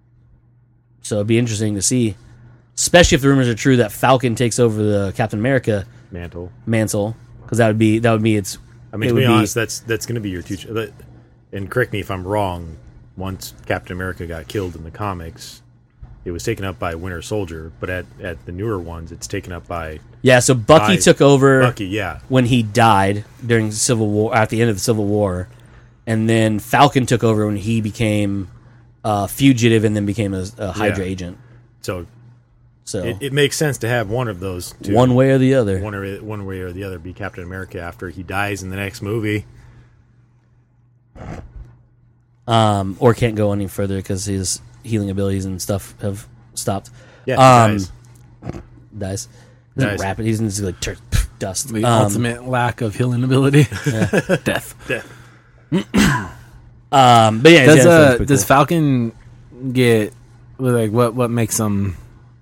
So it'd be interesting to see, especially if the rumors are true that Falcon takes over the Captain America Mantle. mantle, because that would be that would be its. I mean, it to would be honest, that's that's going to be your future. That- And correct me if I'm wrong, once Captain America got killed in the comics, it was taken up by Winter Soldier, but at, at the newer ones, it's taken up by Yeah, so Bucky by took over Bucky, yeah. when he died during the Civil War, at the end of the Civil War, and then Falcon took over when he became a fugitive and then became a, a Hydra Yeah. agent. So So it, it makes sense to have one of those two. one way or the other. One, or, one way or the other be Captain America after he dies in the next movie. Um, or can't go any further because his healing abilities and stuff have stopped. Yeah, um, he dies. Dies. He's Dies. rapid. He's just like tur- pff, dust. The Um, ultimate lack of healing ability. Death. Death. Um, but yeah, Does yeah, uh that's pretty does cool. Falcon get like what what makes him?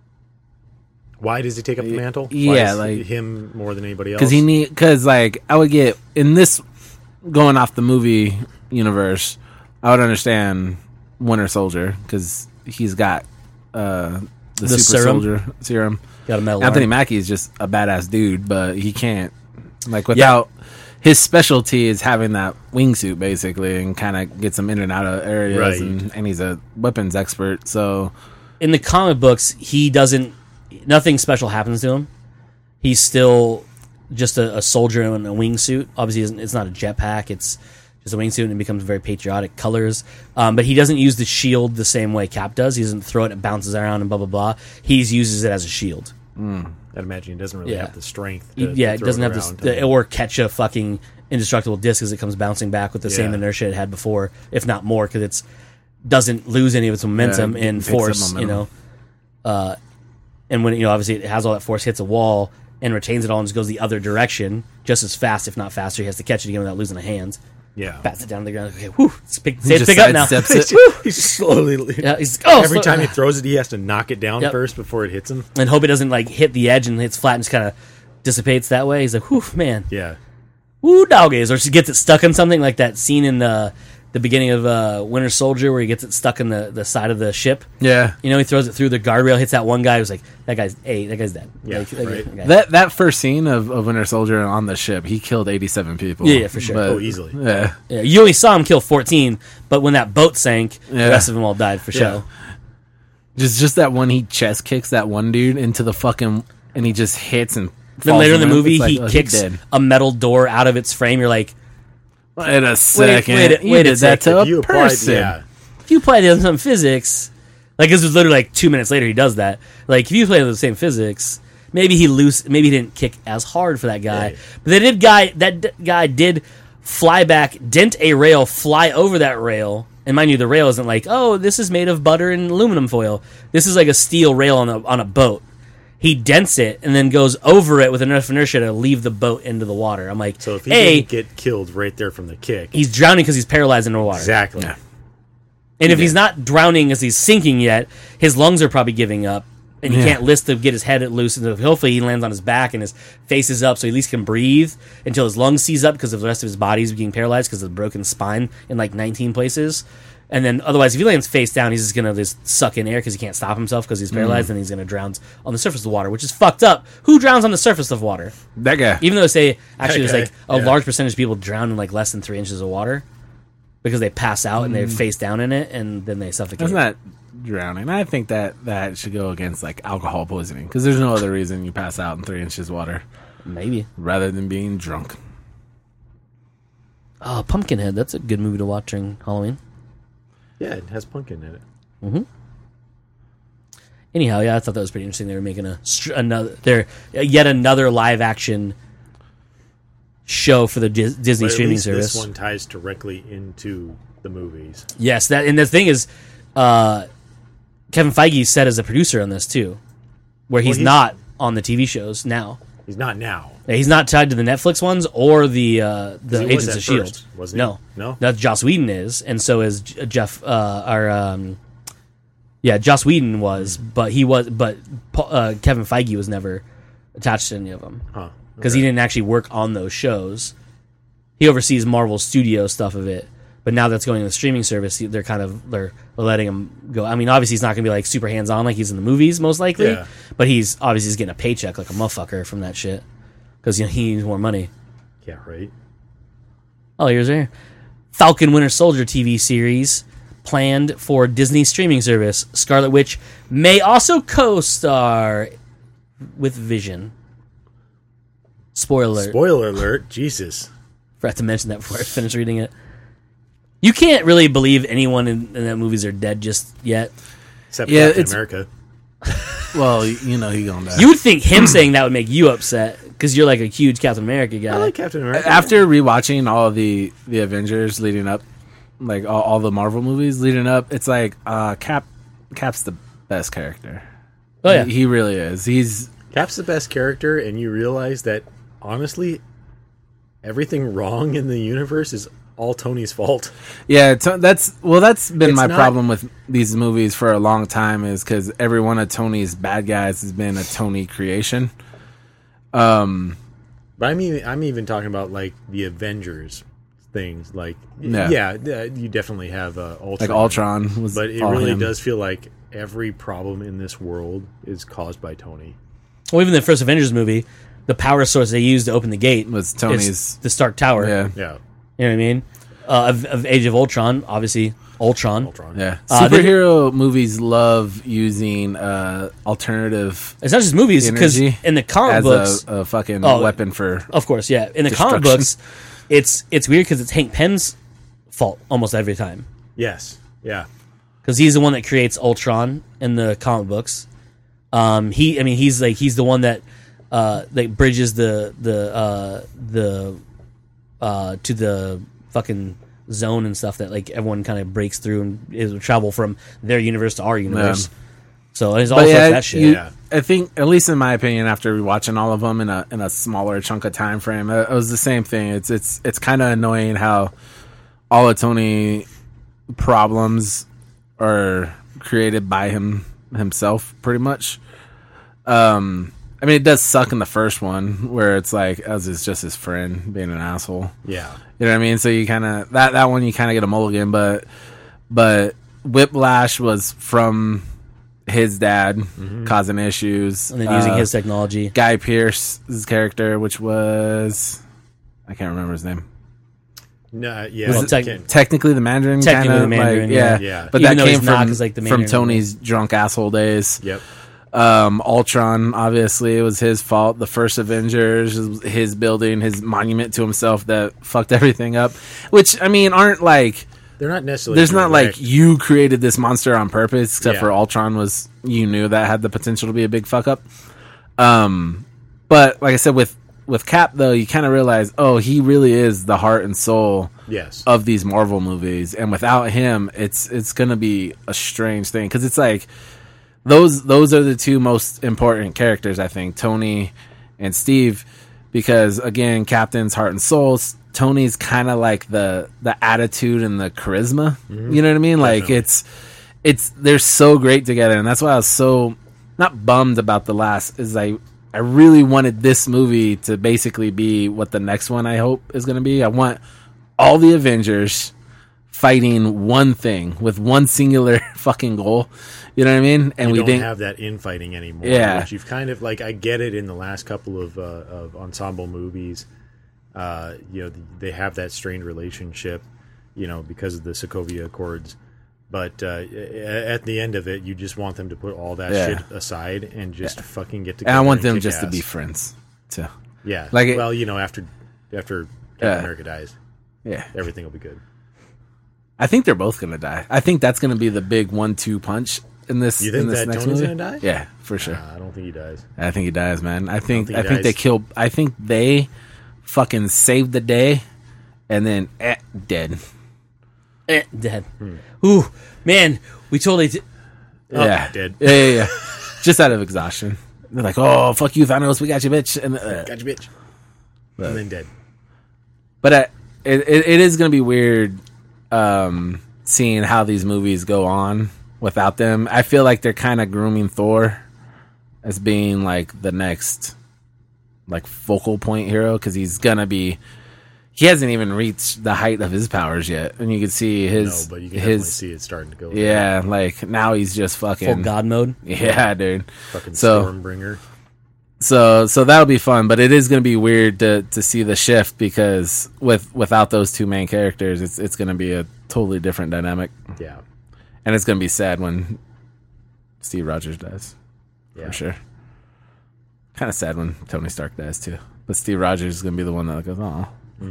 Why does he take up the mantle? Why Yeah, is like- him more than anybody else. Because he need because like I would get in this going off the movie universe, I would understand Winter Soldier because he's got uh the, The super serum? soldier serum. got a metal Anthony arm. Mackie is just a badass dude, but he can't like without his specialty is having that wingsuit basically and kind of gets him in and out of areas Right. and, and he's a weapons expert. So In the comic books, he doesn't. Nothing special happens to him. He's still just a, a soldier in a wingsuit. Obviously, it's- it's not a jetpack. It's just a wingsuit, and it becomes very patriotic colors. Um, but he doesn't use the shield the same way Cap does. He doesn't throw it; it bounces around and blah blah blah. He uses it as a shield. I'd imagine he doesn't really Yeah. have the strength. He- To, yeah, to it throw doesn't have around. this, the, or catch a fucking indestructible disc as it comes bouncing back with the same Yeah. inertia it had before, if not more, because it's doesn't lose any of its momentum Yeah, it and picks up force. You momentum. know, uh, and when you know, obviously, it has all that force, hits a wall and retains it all, and just goes the other direction just as fast, if not faster. He has to catch it again without losing a hand. Yeah. Bats it down to the ground. Okay, whew, it's pick, He safe to just pick up now. sidesteps it. He's just slowly. Yeah, he's oh, Every slow- time he throws it, he has to knock it down Yep. first before it hits him. and hope it doesn't like hit the edge and hits flat and just kind of dissipates that way. He's like, whew, man. Yeah. Woo doggies, or she gets it stuck on something like that scene in the the beginning of uh, Winter Soldier where he gets it stuck in the, the side of the ship. yeah. You know, he throws it through the guardrail, hits that one guy who's like, that guy's, hey, that guy's dead. Yeah, Like, that- right. that guy- That that first scene of, of Winter Soldier on the ship, he killed eighty-seven people. Yeah, yeah, for sure. But- Oh, easily. Yeah. yeah, you only saw him kill fourteen, but when that boat sank, Yeah. the rest of them all died for show. Just just that one he chest kicks that one dude into the fucking and he just hits and Then falls later in the him. movie, It's like, he oh, he's kicks dead. a metal door out of its frame. You're like, Wait a second. wait a- you wait a did that second. to a If you applied, person. yeah. if you played in some physics, Like this was literally like two minutes later he does that. Like if you play with the same physics, maybe he loose, maybe he didn't kick as hard for that guy. Right. But they did guy that d- guy did fly back, dent a rail, fly over that rail. And mind you, the rail isn't like, oh, this is made of butter and aluminum foil. This is like a steel rail on a on a boat. He dents it and then goes over it with enough inertia to leave the boat into the water. I'm like, So if he A, didn't get killed right there from the kick, he's drowning because he's paralyzed in the water. exactly. Yeah. And if he's not drowning as he's sinking yet, his lungs are probably giving up. And he Yeah. can't lift to get his head loose. And hopefully he lands on his back and his face is up so he at least can breathe until his lungs seize up because of the rest of his body is being paralyzed because of the broken spine in like nineteen places. And then otherwise, if he lands face down, he's just going to just suck in air because he can't stop himself because he's paralyzed. And he's going to drown on the surface of the water, which is fucked up. Who drowns on the surface of water? That guy. Even though they say actually That there's guy, like a yeah. large percentage of people drown in like less than three inches of water because they pass out and they're face down in it and then they suffocate. That's not drowning. I think that that should go against like alcohol poisoning because there's no other reason you pass out in three inches of water Maybe. rather than being drunk. Oh, Pumpkinhead. That's a good movie to watch during Halloween. Yeah, it has pumpkin in it. Anyhow, yeah, I thought that was pretty interesting. They were making a str- another, they're yet another live action show for the Dis- Disney But at streaming least service. this one ties directly into the movies. Yes, that and the thing is, uh, Kevin Feige said as a producer on this too, where he's, he's- not on the T V shows now. He's not now. Yeah, he's not tied to the Netflix ones or the uh, the He was Agents at of Shield. first, wasn't he? No, No? That Joss Whedon is, and so is J- Jeff. Uh, our um, yeah, Joss Whedon was, but he was, but uh, Kevin Feige was never attached to any of them Huh. because he didn't actually work on those shows. He oversees Marvel Studio stuff of it, but now that's going to the streaming service. They're kind of they're letting him go. I mean, obviously he's not going to be like super hands on like he's in the movies, most likely. Yeah. But he's obviously he's getting a paycheck like a motherfucker from that shit because you know, he needs more money. Yeah, right. Oh, here's there. Falcon Winter Soldier T V series planned for Disney streaming service. Scarlet Witch may also co-star with Vision. Spoiler alert. Spoiler alert. Jesus. Forgot to mention that before I finished reading it. You can't really believe anyone in, in that movies are dead just yet. Except Yeah, Captain it's- America. Well, you know he gonna die. You would think him saying that would make you upset because you're like a huge Captain America guy. I like Captain America. After rewatching all of the the Avengers leading up, like all, all the Marvel movies leading up, it's like uh, Cap Cap's the best character. oh yeah, he, he really is. He's Cap's the best character, and you realize that, honestly, everything wrong in the universe is all Tony's fault. yeah. To, that's well, that's been It's my not- problem with these movies for a long time is because every one of Tony's bad guys has been a Tony creation. Um, But I mean, I'm even talking about, like, the Avengers things. Like, Yeah. yeah, yeah you definitely have uh, Ultron. like Ultron was, But it all really him. does feel like every problem in this world is caused by Tony. well, even the first Avengers movie, the power source they used to open the gate Was is Tony's- the Stark Tower. Yeah, Yeah. You know what I mean? Uh, of, of Age of Ultron, obviously Ultron. Ultron. yeah. Uh, they- Superhero movies love using uh, alternative It's not just movies because Energy in the comic as books, a, a fucking Oh, weapon for. of course, yeah, in the comic Destruction. books, it's it's weird because it's Hank Pym's fault almost every time Yes. Yeah. because he's the one that creates Ultron in the comic books. Um, he, I mean, he's like he's the one that uh, that bridges the the uh, the uh, to the fucking zone and stuff that like everyone kind of breaks through and is travel from their universe to our universe. So there's all But sorts yeah, of that shit. you- yeah. I think, at least in my opinion, after watching all of them in a in a smaller chunk of time frame, it, it was the same thing. It's it's it's kind of annoying how all of Tony problems are created by him himself, pretty much. Um, I mean, it does suck in the first one where it's like, as is just his friend being an asshole. Yeah. You know what I mean? So you kind of that that one you kind of get a mulligan, but but Whiplash was from his dad causing issues, And then using Uh, his technology. Guy Pearce's character, which was I can't remember his name. No, yeah. Well, you tech- can't- Technically, the Mandarin, Technically kind the of Mandarin, like, yeah, yeah. But Even that though came he's not, from 'cause, like, the from Mandarin- Tony's drunk asshole days. Yep. Um, Ultron, obviously, it was his fault. The first Avengers, was his building, his monument to himself that fucked everything up. Which, I mean, aren't like they're not necessarily. There's not like direct. you created this monster on purpose, except Yeah. for Ultron was you knew that had the potential to be a big fuck up. Um, but like I said, with with Cap though, you kind of realize, oh, he really is the heart and soul yes of these Marvel movies, and without him, it's it's gonna be a strange thing because it's like those those are the two most important characters, I think, Tony and Steve, because again, Captain's heart and soul. Tony's kind of like the the attitude and the charisma. Mm-hmm. You know what I mean? Like Definitely. it's it's they're so great together, and that's why I was so not bummed about the last. Is I I really wanted this movie to basically be what the next one I hope is going to be. I want all the Avengers fighting one thing with one singular fucking goal. You know what I mean? And you we don't didn't have that infighting anymore. Yeah. Which you've kind of like. I get it in the last couple of, uh, of ensemble movies. Uh, you know, they have that strained relationship, you know, because of the Sokovia Accords. But uh, at the end of it, you just want them to put all that Yeah. shit aside and just Yeah. fucking get together. and I want and them kick just to ass. be friends too. Yeah. like it- well, you know, after after Captain Yeah. America dies, Yeah. everything will be good. I think they're both going to die. I think that's going to be the big one two punch in this You think in this that next Tony's movie. gonna die? Yeah, for sure. Uh, I don't think he dies. I think he dies, man. I think think I he think, they dies. kill. I think they fucking saved the day, and then eh, dead. Eh, dead. Ooh, man, we totally. T- Oh, yeah, dead. Yeah, yeah, yeah. Just out of exhaustion. They're like, "Oh, fuck you, Thanos. We got you, bitch." And uh, Got you, bitch. And then dead. but uh, it, it it is gonna be weird um, seeing how these movies go on without them. I feel like they're kind of grooming Thor as being like the next like focal point hero because he's gonna be. He hasn't even reached the height of his powers yet, and you can see No, his but you can definitely his see it starting to go. yeah, like now he's just fucking full God mode. yeah, dude. Fucking So- Stormbringer. So so that'll be fun, but it is going to be weird to to see the shift because with without those two main characters, it's it's going to be a totally different dynamic, Yeah. and it's going to be sad when Steve Rogers dies Yeah. for sure. Kind of sad when Tony Stark dies too, but Steve Rogers is going to be the one that goes, oh.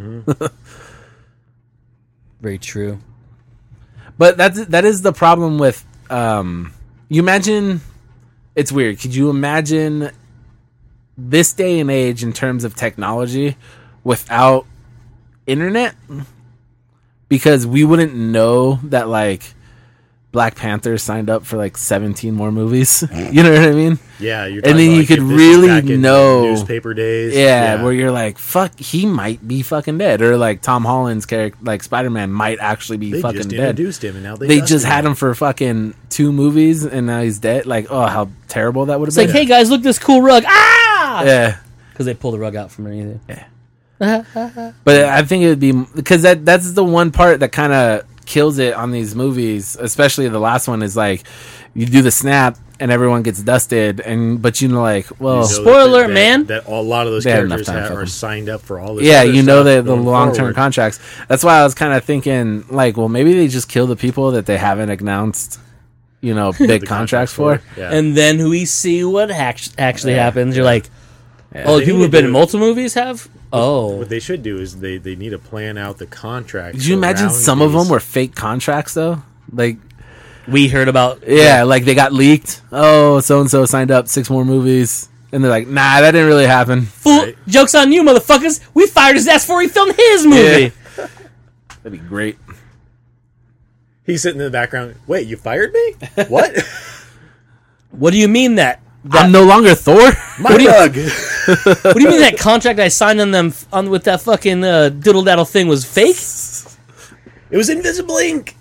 Very true. But that's that is the problem with um you imagine it's weird. Could you imagine this day and age in terms of technology without internet? Because we wouldn't know that like Black Panther signed up for like seventeen more movies. You know what I mean? Yeah, you're And talking then about, you like, could if this is really back in know- newspaper days. Yeah, where you're like, fuck, he might be fucking dead. Or like Tom Holland's character, like Spider-Man might actually be they fucking just dead. introduced him, and now they, They dusted just had him for fucking two movies, and now he's dead. Like, oh, how terrible that would have It's been. like, hey guys, look this cool rug. Ah! yeah, Because they pull the rug out from underneath it. but I think it would be because that that's the one part that kind of kills it on these movies, especially the last one. Is like you do the snap and everyone gets dusted, and but you know, like, well, You know Spoiler that- alert, that- man. That a lot of those They had enough characters time ha- for are them. signed up for all this. yeah, other you know stuff the the going long term forward. contracts. That's why I was kind of thinking, like, well, maybe they just kill the people that they haven't announced, you know, big The contracts for. Yeah. And then we see what act- actually Yeah. happens. You're like, oh, They the people need who've to been do- in multiple movies have? Oh. What they should do is they, they need to plan out the contract. Did you imagine around some of these- them were fake contracts though? Like, We heard about. yeah, like they got leaked. Oh, so and so signed up six more movies, and they're like, nah, that didn't really happen. Fool, Right. joke's on you, motherfuckers. We fired his ass before he filmed his movie. Yeah. That'd be great. He's sitting in the background. Wait, you fired me? What? What do you mean that? I'm no longer Thor. My rug. What do you mean that contract I signed on them on with that fucking uh, diddle daddle thing was fake? It was invisible ink.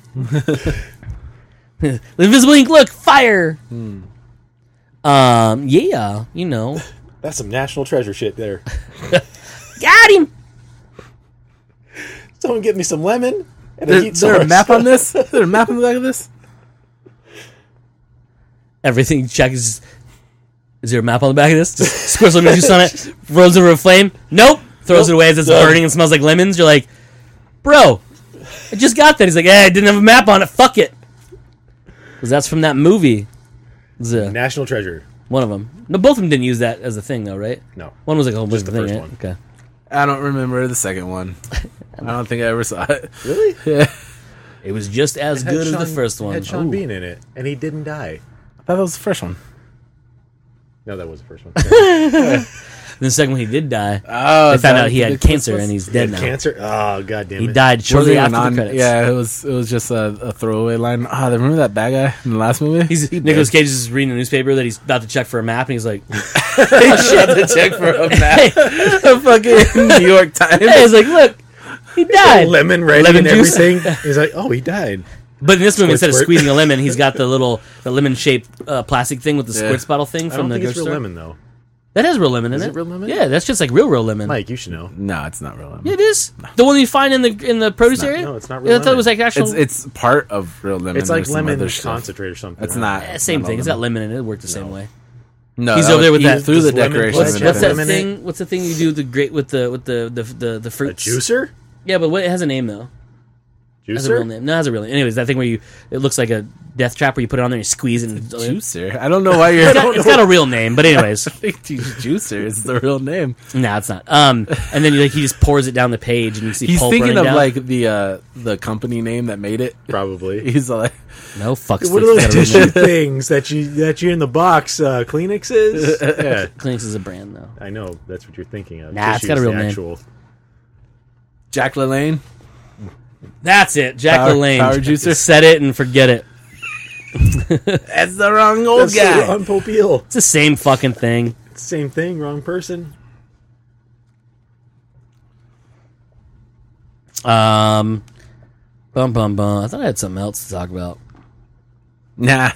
The invisible ink, look, fire. Um, yeah, you know, That's some national treasure shit there. got him. Someone get me some lemon and a There, heat is there a source. map on this? Is there a map on the back of this? Everything check is. Is there a map on the back of this? Just squirts lemon juice on it, rolls over a flame. Nope. Throws Nope. it away as it's Done. burning and smells like lemons. You're like, bro, I just got that. He's like, eh, I didn't have a map on it. Fuck it. Because that's from that movie. It's, uh, National treasure. one of them. No, both of them didn't use that as a thing, though, right? No. One was like a whole Just bunch the of thing, first right? one. Okay. I don't remember the second one. I don't think I ever saw it. Really? Yeah. It was just as It had good Sean- as the first it one. had Sean Ooh. Bean in it, and he didn't die. I thought that was the first one. No, that was the first one. Then the second one, he did die. Oh, They found out he had cancer and he's He dead had now. cancer. Oh, god damn it! He died shortly Wasn't even after on- the credits. Yeah, it was it was just a, a throwaway line. Ah, remember that bad guy in the last movie? He's, He Nicolas did. Cage is reading the newspaper that he's about to check for a map, and he's like, They shut the check for a map. The fucking New York Times. hey, he's like, look, he died. lemon ready Lemon and juice? everything. He's like, oh, he died. But in this movie, Squirt, instead of squirt. squeezing a lemon, he's got the little the lemon shaped uh, plastic thing with the Yeah. squirts bottle thing I from don't the think it's grocery real store. lemon though. That has real lemon in Is it. it real lemon? Yeah, that's just like real, real lemon. Mike, you should know. No, it's not real lemon. Yeah, it is. The one you find in the in the produce not. area. No, it's not Yeah, real I thought it was lemon. like actual. It's it's part of real lemon. It's like There's some lemon other stuff. concentrate or something. It's right? not. Eh, same not thing. all It's got lemon. lemon in it. It worked the same No. way. No, He's that over there was- with he that- through does the lemon decoration. plus What's, of cheddar what's that lemon in it? thing? What's the thing you do with the great with the with the the the, the A fruits? juicer? Yeah, but what, it has a name though. It has a real Juicer? name. No, it has a real name. Anyways, that thing where you it looks like a death trap where you put it on there and you squeeze it. And, Juicer. I don't know why you're. It's got, it's got a real name, but anyways, Juicer is the real name. no, it's not. Um, and then like he just pours it down the page, and you see He's pulp thinking running of down. like the uh, the company name that made it. Probably. He's like, no fuck. What are those tissue things that you that you in the box? Uh, Kleenex is. Yeah, Kleenex is a brand though. I know that's what you're thinking of. Nah, it's Tissue got a is real the name. actual- Jack LaLanne. That's it, Jack Power- LaLanne. Power juicer? Set it and forget it. That's the wrong old That's guy. on Popeil. It's the same fucking thing. Same thing, wrong person. Um, bum bum bum. I thought I had something else to talk about. Nah.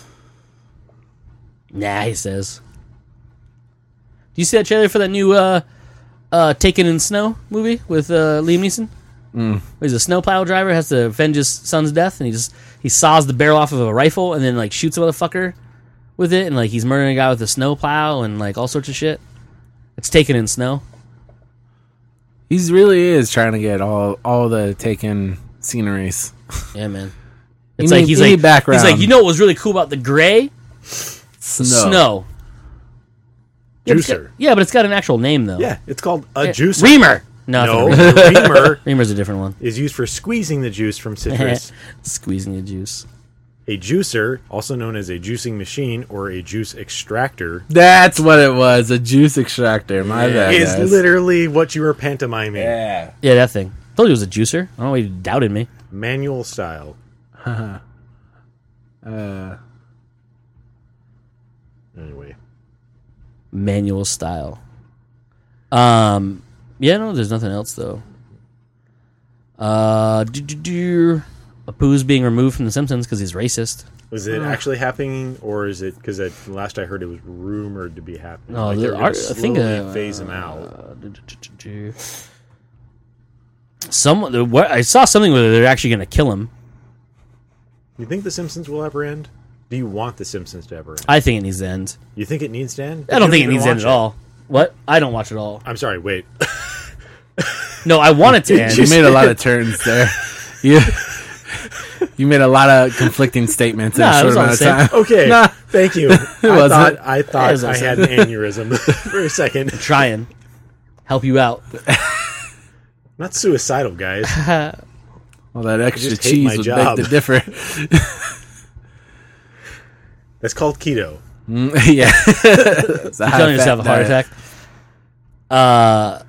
Nah, he says. Do you see that trailer for that new uh, uh, Taken in Snow movie with uh, Liam Neeson? Mm. He's a snowplow driver, has to avenge his son's death, and he just he saws the barrel off of a rifle and then like shoots a motherfucker with it, and like he's murdering a guy with a snowplow and like all sorts of shit. It's Taken in Snow. He really is trying to get all all the taken sceneries. Yeah, man. You It's need- like he's you like need background. he's like you know what was really cool about the gray Snow. snow. Yeah, but it's got- Juicer. yeah, but it's got an actual name though. Yeah, it's called a Yeah. juicer. Reamer. No, No, it's not Reamer. reamer Reamer's a different one. is used for squeezing the juice from citrus. Squeezing the juice. A juicer, also known as a juicing machine or a juice extractor, That's what it was. A juice extractor. My bad. is guys. literally what you were pantomiming. Yeah. Yeah, that thing. Told you it was a juicer. I don't know why you doubted me. Manual style. Uh, Anyway, Manual style. Um, yeah, no, there's nothing else though. Uh, do, do, do. Apu's being removed from The Simpsons because he's racist. was it actually happening, or is it because last I heard it was rumored to be happening? No, like the they're gonna art- I think, slowly uh, phase him out. Uh, do, do, do, do, do. Someone, the- what I saw something where they're actually going to kill him. You think The Simpsons will ever end? Do you want The Simpsons to ever end? I think it needs to end. You think it needs to end? I don't You think it even needs to end watch at all. What? I don't watch it all. I'm sorry. Wait. No, I want it to end. you made a lot of turns there. You you made a lot of conflicting statements in Nah, a it short was all amount of the same. time. Okay. Nah. Thank you. I wasn't. thought I thought It was all I the had an aneurysm for a second. Trying. Help you out. Not suicidal, guys. Well, that extra just hate my cheese would job. make the difference. That's called keto. Mm, yeah. It's a You're high killing yourself a fat heart diet. attack. Uh,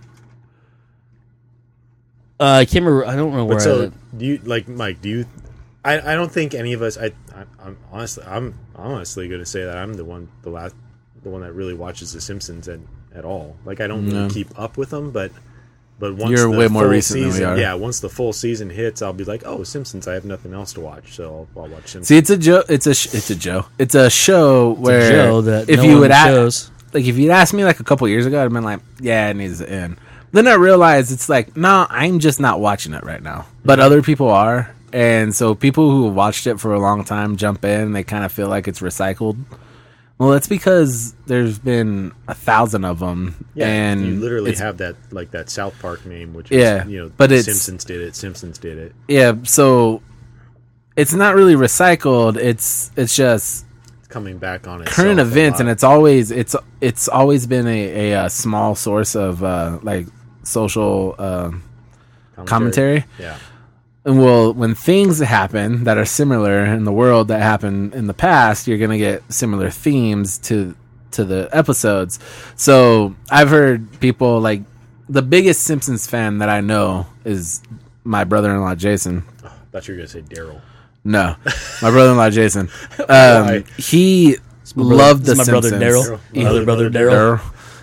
uh, I can't remember. I don't know where. But I so, live. do you like Mike? Do you? I, I don't think any of us. I, I I'm honestly I'm honestly going to say that I'm the one the last the one that really watches The Simpsons at, at all. Like I don't No. really keep up with them, but but once You're the way more full recent than we season, are. yeah, once the full season hits, I'll be like, oh, Simpsons. I have nothing else to watch, so I'll, I'll watch Simpsons. See, it's a joke. It's a sh- it's a Joe. It's a show where Joe that if no you one would ask, shows. like if you'd asked me like a couple years ago, I'd been like, yeah, it needs to end. Then I realized it's like, no, I'm just not watching it right now. But other people are, and so people who have watched it for a long time jump in. And they kind of feel like it's recycled. Well, that's because there's been a thousand of them, Yeah, and you literally it's- have that like that South Park meme, which Yeah, is, you know, but it's- Simpsons did it. Simpsons did it. yeah. So it's not really recycled. It's it's just It's coming back on itself current a events, lot. and it's always it's it's always been a, a, uh small source of uh, like social uh, commentary. Yeah, well, when things happen that are similar in the world that happened in the past, you're going to get similar themes to to the episodes. So I've heard people like the biggest Simpsons fan that I know is my brother-in-law Jason. Oh, I thought you were going to say Daryl. No, my brother-in-law Jason. Um, he brother, loved the my Simpsons. brother Daryl. My other brother Daryl.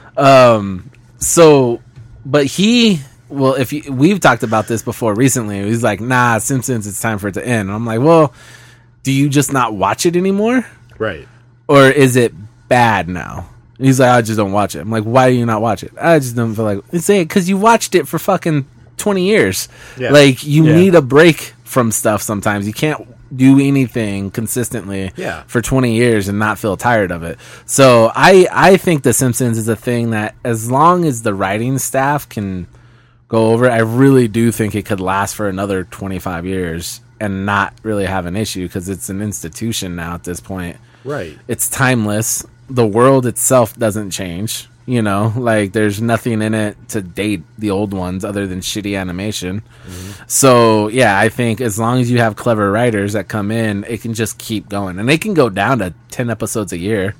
Um, so, but he, well, if you, we've talked about this before recently, he's like, nah, Simpsons, it's time for it to end. And I'm like, well, do you just not watch it anymore? Right. Or is it bad now? And he's like, I just don't watch it. I'm like, why do you not watch it? I just don't feel like say it because you watched it for fucking twenty years. Yeah. Like, you yeah. need a break from stuff sometimes. You can't do anything consistently yeah. for twenty years and not feel tired of it. So I, I think The Simpsons is a thing that as long as the writing staff can go over it, I really do think it could last for another twenty-five years and not really have an issue because it's an institution now at this point. Right. It's timeless. The world itself doesn't change. You know, like there's nothing in it to date the old ones other than shitty animation. Mm-hmm. So, yeah, I think as long as you have clever writers that come in, it can just keep going. And they can go down to ten episodes a year.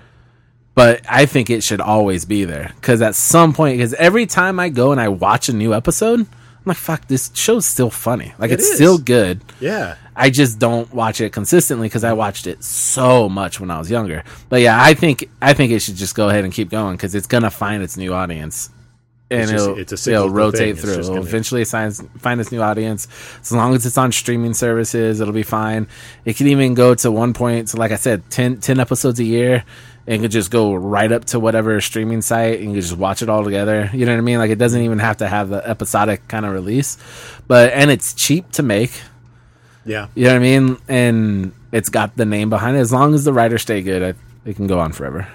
But I think it should always be there. Because at some point, because every time I go and I watch a new episode, I'm like, fuck, this show's still funny. Like, it it's is. still good. Yeah. I just don't watch it consistently because I watched it so much when I was younger. But yeah, I think I think it should just go ahead and keep going because it's gonna find its new audience, and it's just, it'll, it's a it'll rotate thing. through. It'll It'll gonna... eventually find, find its new audience. As long as it's on streaming services, it'll be fine. It can even go to one point. So like I said, ten, ten episodes a year. And could just go right up to whatever streaming site and you just watch it all together. You know what I mean? Like it doesn't even have to have the episodic kind of release, but and it's cheap to make. Yeah, you know what I mean, and it's got the name behind it. As long as the writers stay good, I, it can go on forever.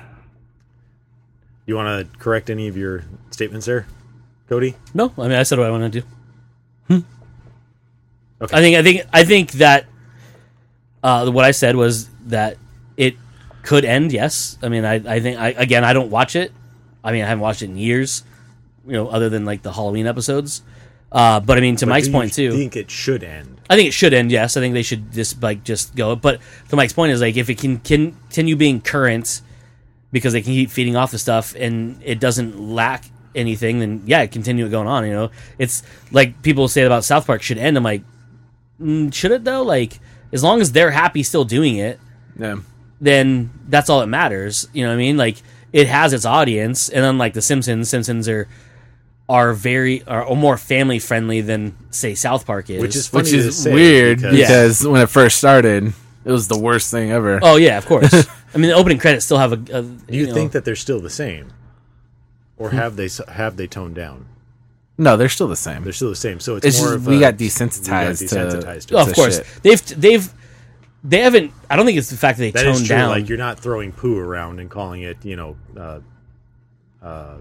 You want to correct any of your statements there, Cody? No, I mean I said what I want to do. Hmm. Okay. I think I think I think that uh, what I said was that it could end. Yes, I mean I I think I again I don't watch it. I mean I haven't watched it in years. You know, other than like the Halloween episodes. Uh, but I mean, to but Mike's do point you too. Think it should end? I think it should end. Yes, I think they should just like just go. But to Mike's point is like if it can, can continue being current because they can keep feeding off the stuff and it doesn't lack anything, then yeah, continue it going on. You know, it's like people say about South Park should end. I'm like, mm, should it though? Like as long as they're happy still doing it, yeah, then that's all that matters. You know what I mean? Like it has its audience, and unlike the Simpsons, Simpsons are. are very are more family friendly than say South Park is, which is funny which is to say weird because, because when it first started, it was the worst thing ever. Oh yeah, of course. I mean, the opening credits still have a. a Do you, you know, think that they're still the same, or have they have they toned down? No, they're still the same. They're still the same. So it's, it's more just of we a, got desensitized, we got desensitized to. to oh, it. of course, shit. they've they've they haven't. I don't think it's the fact that they That toned is true. down. Like you're not throwing poo around and calling it, you know, uh, uh,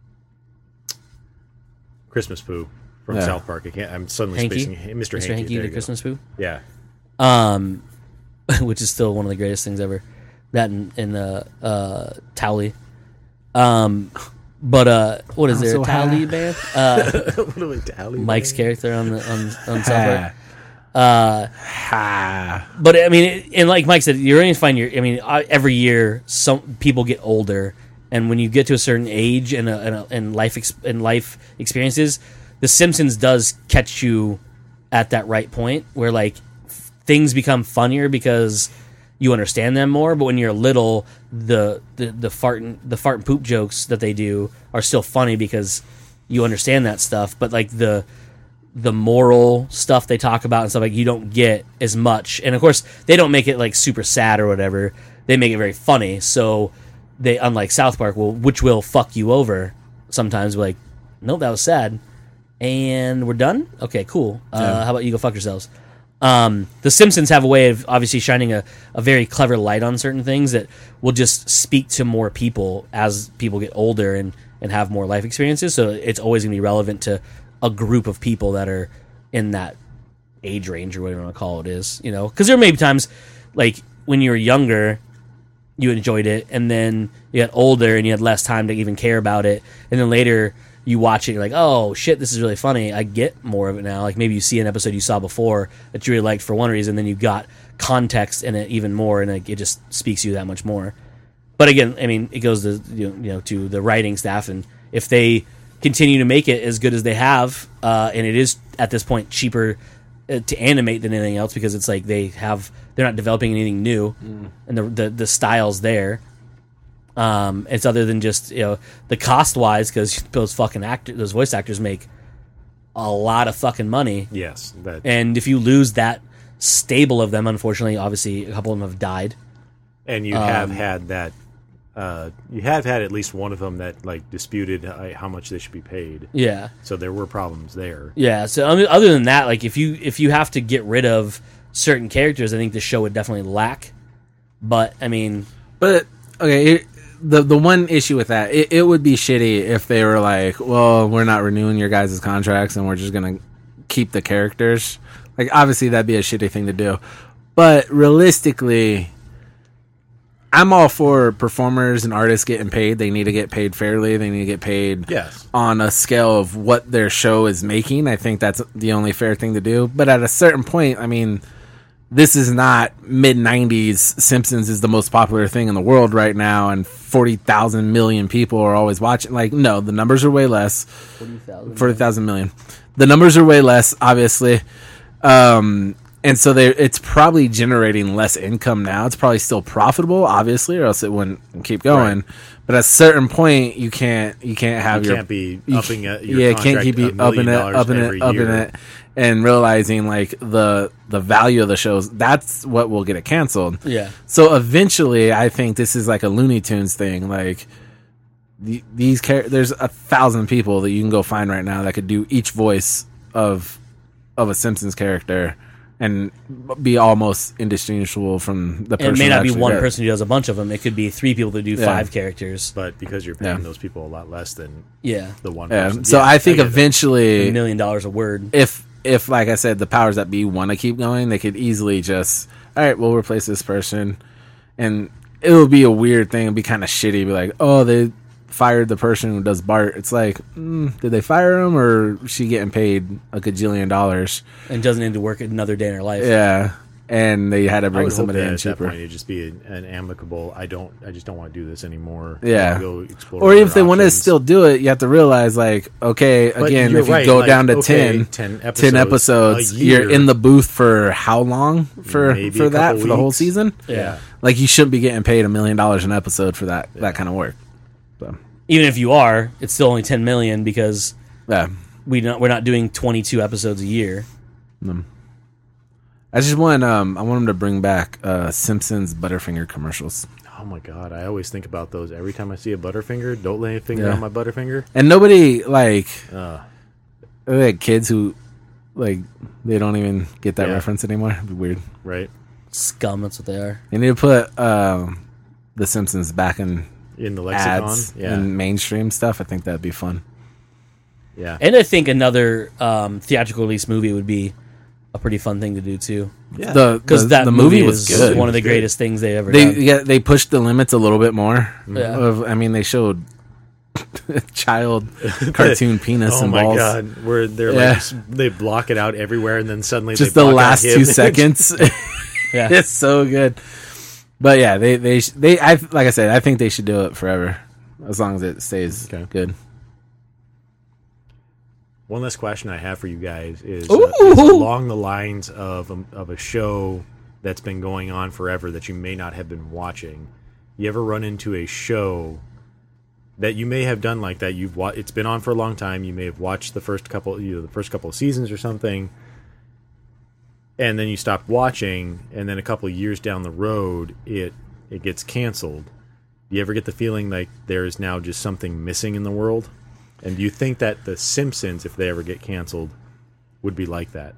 Christmas poo from Yeah. South Park. I can't. I'm suddenly Hanky? spacing Mister Mister Hanky. Hanky there the you go. Christmas poo. Yeah. Um, which is still one of the greatest things ever. That in, in uh, uh, Towley. Um, but uh, what is I'm there? so a Towley high. band? Uh, What do we tally? Mike's character on the on, on South Park. Ha. Uh, Ha. But I mean, it, and like Mike said, you're going to find your. I mean, uh, every year some people get older, and when you get to a certain age and a, and, a, and life ex, and life experiences, The Simpsons does catch you at that right point where like f- things become funnier because you understand them more. But when you're little, the the the fart and, the fart and poop jokes that they do are still funny because you understand that stuff. But like the the moral stuff they talk about and stuff like you don't get as much. And of course, they don't make it like super sad or whatever. They make it very funny. So they, unlike South Park, will which will fuck you over sometimes. Like, nope, that was sad, and we're done. Okay, cool. Uh, Yeah. How about you go fuck yourselves? Um, the Simpsons have a way of obviously shining a, a very clever light on certain things that will just speak to more people as people get older and, and have more life experiences. So it's always going to be relevant to a group of people that are in that age range or whatever you want to call it is, you know, because there may be times like when you were younger, you enjoyed it, and then you got older and you had less time to even care about it, and then later you watch it, you're like, oh shit, this is really funny. I get more of it now. Like maybe you see an episode you saw before that you really liked for one reason, then you got context in it even more, and it, it just speaks to you that much more. But again, I mean, it goes to you know, you know to the writing staff, and if they continue to make it as good as they have, uh, and it is at this point cheaper uh, to animate than anything else because it's like they have they're not developing anything new, mm. and the, the the style's there. Um, it's other than just you know the cost wise because those fucking actors, those voice actors make a lot of fucking money. Yes, that. And if you lose that stable of them, unfortunately, obviously a couple of them have died. And you um, have had that. Uh, you have had at least one of them that like disputed uh, how much they should be paid. Yeah. So there were problems there. Yeah. So I mean, other than that, like if you if you have to get rid of certain characters, I think the show would definitely lack. But I mean, but okay, it, the the one issue with that, it, it would be shitty if they were like, well, we're not renewing your guys' contracts and we're just gonna keep the characters. Like obviously that'd be a shitty thing to do. But realistically, I'm all for performers and artists getting paid. They need to get paid fairly. They need to get paid yes. on a scale of what their show is making. I think that's the only fair thing to do. But at a certain point, I mean, this is not mid nineties. Simpsons is the most popular thing in the world right now, and forty thousand million people are always watching. Like, no, the numbers are way less. forty thousand million. The numbers are way less, obviously. Um... And so they, it's probably generating less income now. It's probably still profitable, obviously, or else it wouldn't keep going. Right. But at a certain point, you can't you can't have you your can't be upping you, it. Your yeah, contract can't keep a upping it, upping every it, upping year. it, and realizing like the the value of the shows. That's what will get it canceled. Yeah. So eventually, I think this is like a Looney Tunes thing. Like the, these char- there's a thousand people that you can go find right now that could do each voice of of a Simpsons character and be almost indistinguishable from the person. And it may not be actually one did. person who does a bunch of them. It could be three people that do Yeah. five characters. But because you're paying Yeah. those people a lot less than Yeah. the one Yeah. person. So Yeah, I think get that. eventually, A million dollars a word. if if like I said, the powers that be want to keep going, they could easily just, all right, we'll replace this person, and it will be a weird thing. It'll be kind of shitty. Be like, oh, they fired the person who does Bart. It's like, mm, did they fire him, or is she getting paid a gajillion dollars And doesn't need to work another day in her life. Yeah, and they had to I bring would hope somebody that in at that cheaper. point it'd just be an, an amicable. I don't. I just don't want to do this anymore. Yeah. Go explore Or other if they want to options. still do it, you have to realize, like, okay, But again, you're if you right, go like, down to okay, ten, ten episodes, ten episodes, a you're year. in the booth for how long for Maybe for a that couple for the whole weeks. season? Yeah. Like, you shouldn't be getting paid a million dollars an episode for that that kind of work. So Even if you are, it's still only ten million because yeah, we don't, we're not doing twenty-two episodes a year. I just want um I want them to bring back uh, Simpsons Butterfinger commercials. Oh my god! I always think about those every time I see a Butterfinger. Don't lay a finger Yeah. on my Butterfinger. And nobody like Uh, they had kids who like they don't even get that Yeah. reference anymore. It'd be weird. right Scum, that's what they are. They need to put um, the Simpsons back in in the lexicon. ads Yeah. and mainstream stuff. I think that'd be fun. yeah. And I think another um, theatrical release movie would be a pretty fun thing to do too. Yeah. The Because the, that the movie, movie was is good. one of the It was good. greatest things they ever They done. yeah, they pushed the limits a little bit more. Yeah. Of, I mean, they showed child cartoon penis Oh and my balls. god! Where they're Yeah. like s- they block it out everywhere, and then suddenly Just they the block out last him. two seconds. Yeah. It's so good. But yeah, they they sh- they I like I said, I think they should do it forever as long as it stays Okay. good. One last question I have for you guys is, Ooh. uh, is along the lines of a, of a show that's been going on forever that you may not have been watching. You ever run into a show that you may have done like that? You've wa- it's been on for a long time. You may have watched the first couple, you know, the first couple of seasons or something, and then you stopped watching, and then a couple of years down the road, it it gets canceled. Do you ever get the feeling like there is now just something missing in the world? And do you think that The Simpsons, if they ever get canceled, would be like that?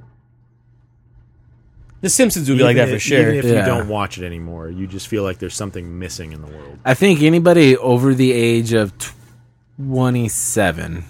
The Simpsons would be like Even that for if- sure. Even if Yeah. you don't watch it anymore, you just feel like there's something missing in the world. I think anybody over the age of twenty-seven,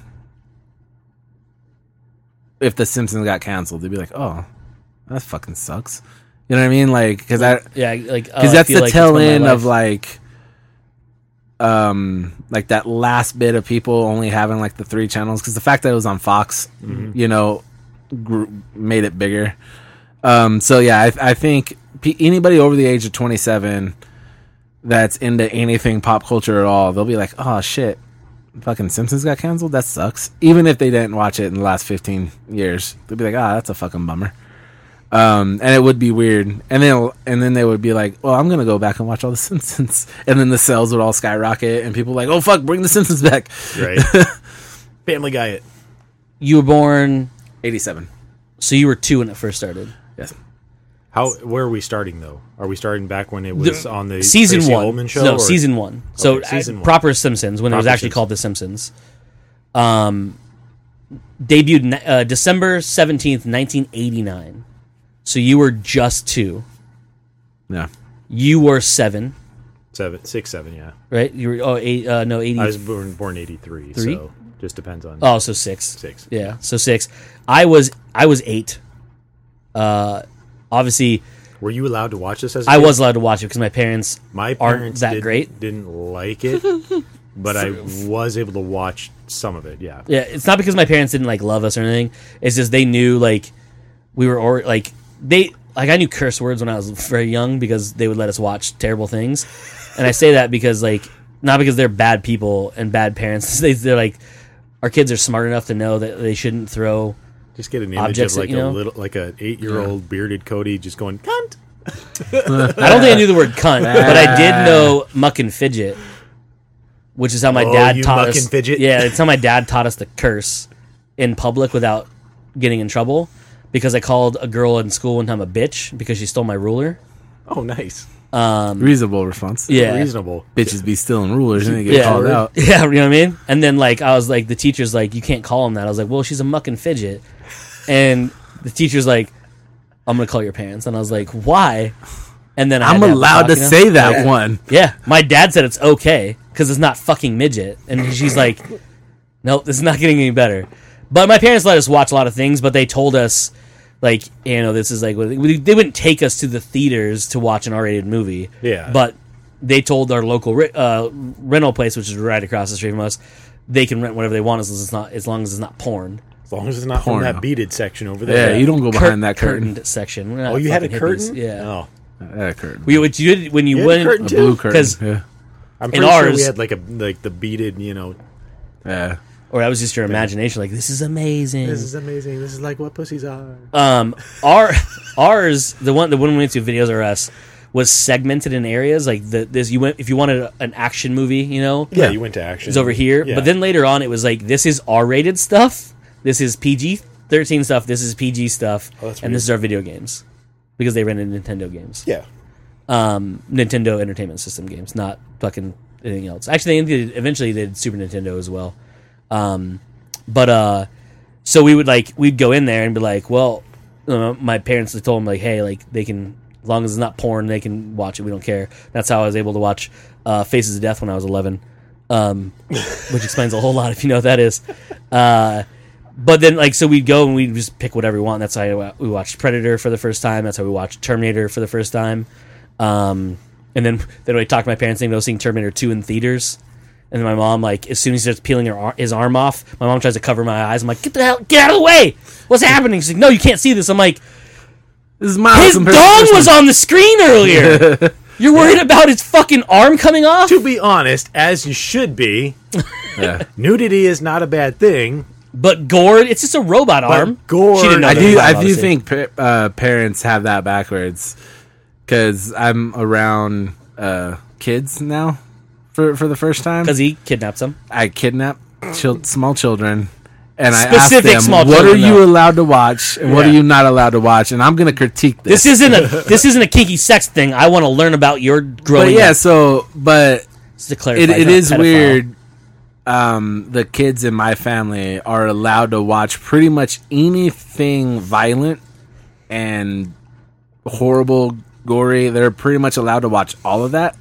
if The Simpsons got canceled, they'd be like, "Oh, that fucking sucks." You know what I mean? Like, because I Yeah, like oh, because I that's feel the like tail it's been my end of life. like um, like that last bit of people only having like the three channels, because the fact that it was on Fox, mm-hmm. you know, gr- made it bigger. Um, so yeah, I, I think p- anybody over the age of twenty-seven that's into anything pop culture at all, they'll be like, oh shit, fucking Simpsons got canceled? That sucks. Even if they didn't watch it in the last fifteen years, they'll be like, ah, oh, that's a fucking bummer. Um, and it would be weird. And then and then they would be like, well, I'm going to go back and watch all the Simpsons. And then the sales would all skyrocket and people like, oh fuck, bring the Simpsons back. Right. Family Guy it. You were born eighty-seven. So you were two when it first started. Yes. How? Where are we starting though? Are we starting back when it was The- on the season Tracy one. Ullman show? No, or- season one. So Okay, season uh, one. proper Simpsons when it was Proper actually Simpsons. called The Simpsons. Um, debuted uh, December seventeenth, nineteen eighty-nine. So you were just two. Yeah. You were seven, seven, six, seven. Yeah, right? You were oh eight. Uh, no, eighty. I was born born eighty three. Three? So just depends on. Oh, so six. Six. Yeah, so six. I was I was eight. Uh, obviously, Were you allowed to watch this as a I kid? was allowed to watch it because my parents My aren't parents that didn't, great. didn't like it, but I was able to watch some of it. Yeah. Yeah, it's not because my parents didn't like love us or anything. It's just they knew like we were or like they like I knew curse words when I was very young because they would let us watch terrible things, and I say that because like not because they're bad people and bad parents. they, they're like our kids are smart enough to know that they shouldn't throw. Just get an image Objects of that, like you a know? little, like a eight year old bearded Cody just going cunt. I don't think I knew the word cunt, but I did know muck and fidget, which is how my Oh, dad you taught muck us. and fidget? Yeah, it's how my dad taught us to curse in public without getting in trouble. Because I called a girl in school one time a bitch because she stole my ruler. Oh, nice. Um, Reasonable response. yeah, Reasonable. Bitches be stealing rulers and they get yeah, called out. yeah, you know what I mean. And then like I was like, the teacher's like, you can't call him that. I was like, well, she's a muck and fidget, and the teacher's like, I'm gonna call your parents, and I was like, why? And then I I'm had to have the allowed talk, to you know? say that Yeah. one. Yeah, my dad said it's okay because it's not fucking midget, and she's like, nope, this is not getting any better. But my parents let us watch a lot of things, but they told us, like, you know, this is like we- they wouldn't take us to the theaters to watch an R-rated movie. Yeah. But they told our local re- uh, rental place, which is right across the street from us, they can rent whatever they want as long as it's not as long as it's not porn. As long as it's not Porno. from that beaded section over there. Yeah, you don't go behind that curtain. Curtained section. We're not Oh, you had a fucking curtain? hippies. Yeah. Oh. That curtain. We, what you did when you, You had a went curtain A too? blue curtain. 'Cause- Yeah. I'm In pretty sure we ours- had like a like the beaded, you know. Yeah. or that was just your imagination, like this is amazing. This is amazing. This is like what pussies are. Um, our ours the one the one we went to Videos R Us was segmented in areas like the this you went if you wanted a, an action movie, you know, Yeah, you went to action. it's over here. Yeah. But then later on, it was like this is R-rated stuff, this is P G thirteen stuff, this is P G stuff, Oh, that's and weird. this is our video games because they rented Nintendo games, Yeah. um, Nintendo Entertainment System games, not fucking anything else. Actually, they did, eventually they did Super Nintendo as well. Um, but uh, so we would like we'd go in there and be like, well, you know, my parents had told them like, hey, like they can as long as it's not porn, they can watch it. We don't care. That's how I was able to watch uh, Faces of Death when I was eleven, um, which explains a whole lot if you know what that is. Uh, but then like so we'd go and we'd just pick whatever we want. That's how we watched Predator for the first time. That's how we watched Terminator for the first time. Um, and then then we talked to my parents and go seeing Terminator two in theaters. And then my mom, like, as soon as he starts peeling her ar- his arm off, my mom tries to cover my eyes. I'm like, get the hell, get out of the way! What's happening? She's like, no, you can't see this. I'm like, This is my his dong was on the screen earlier. You're worried about his fucking arm coming off? To be honest, as you should be, Yeah. nudity is not a bad thing. But gore, it's just a robot arm. gore- She didn't know I that do. robot, I do obviously. think pa- uh, parents have that backwards because I'm around uh, kids now for for the first time. Because he kidnapped some. I kidnap chil- small children, and I Specific ask them, small "What are children, you though." allowed to watch, and what Yeah. are you not allowed to watch?" And I'm going to critique this. This isn't a this isn't a kinky sex thing. I want to learn about your growing but yeah, up. so but Just to clarify, it, he's it not a is pedophile. weird. Um, the kids in my family are allowed to watch pretty much anything violent and horrible, gory. They're pretty much allowed to watch all of that.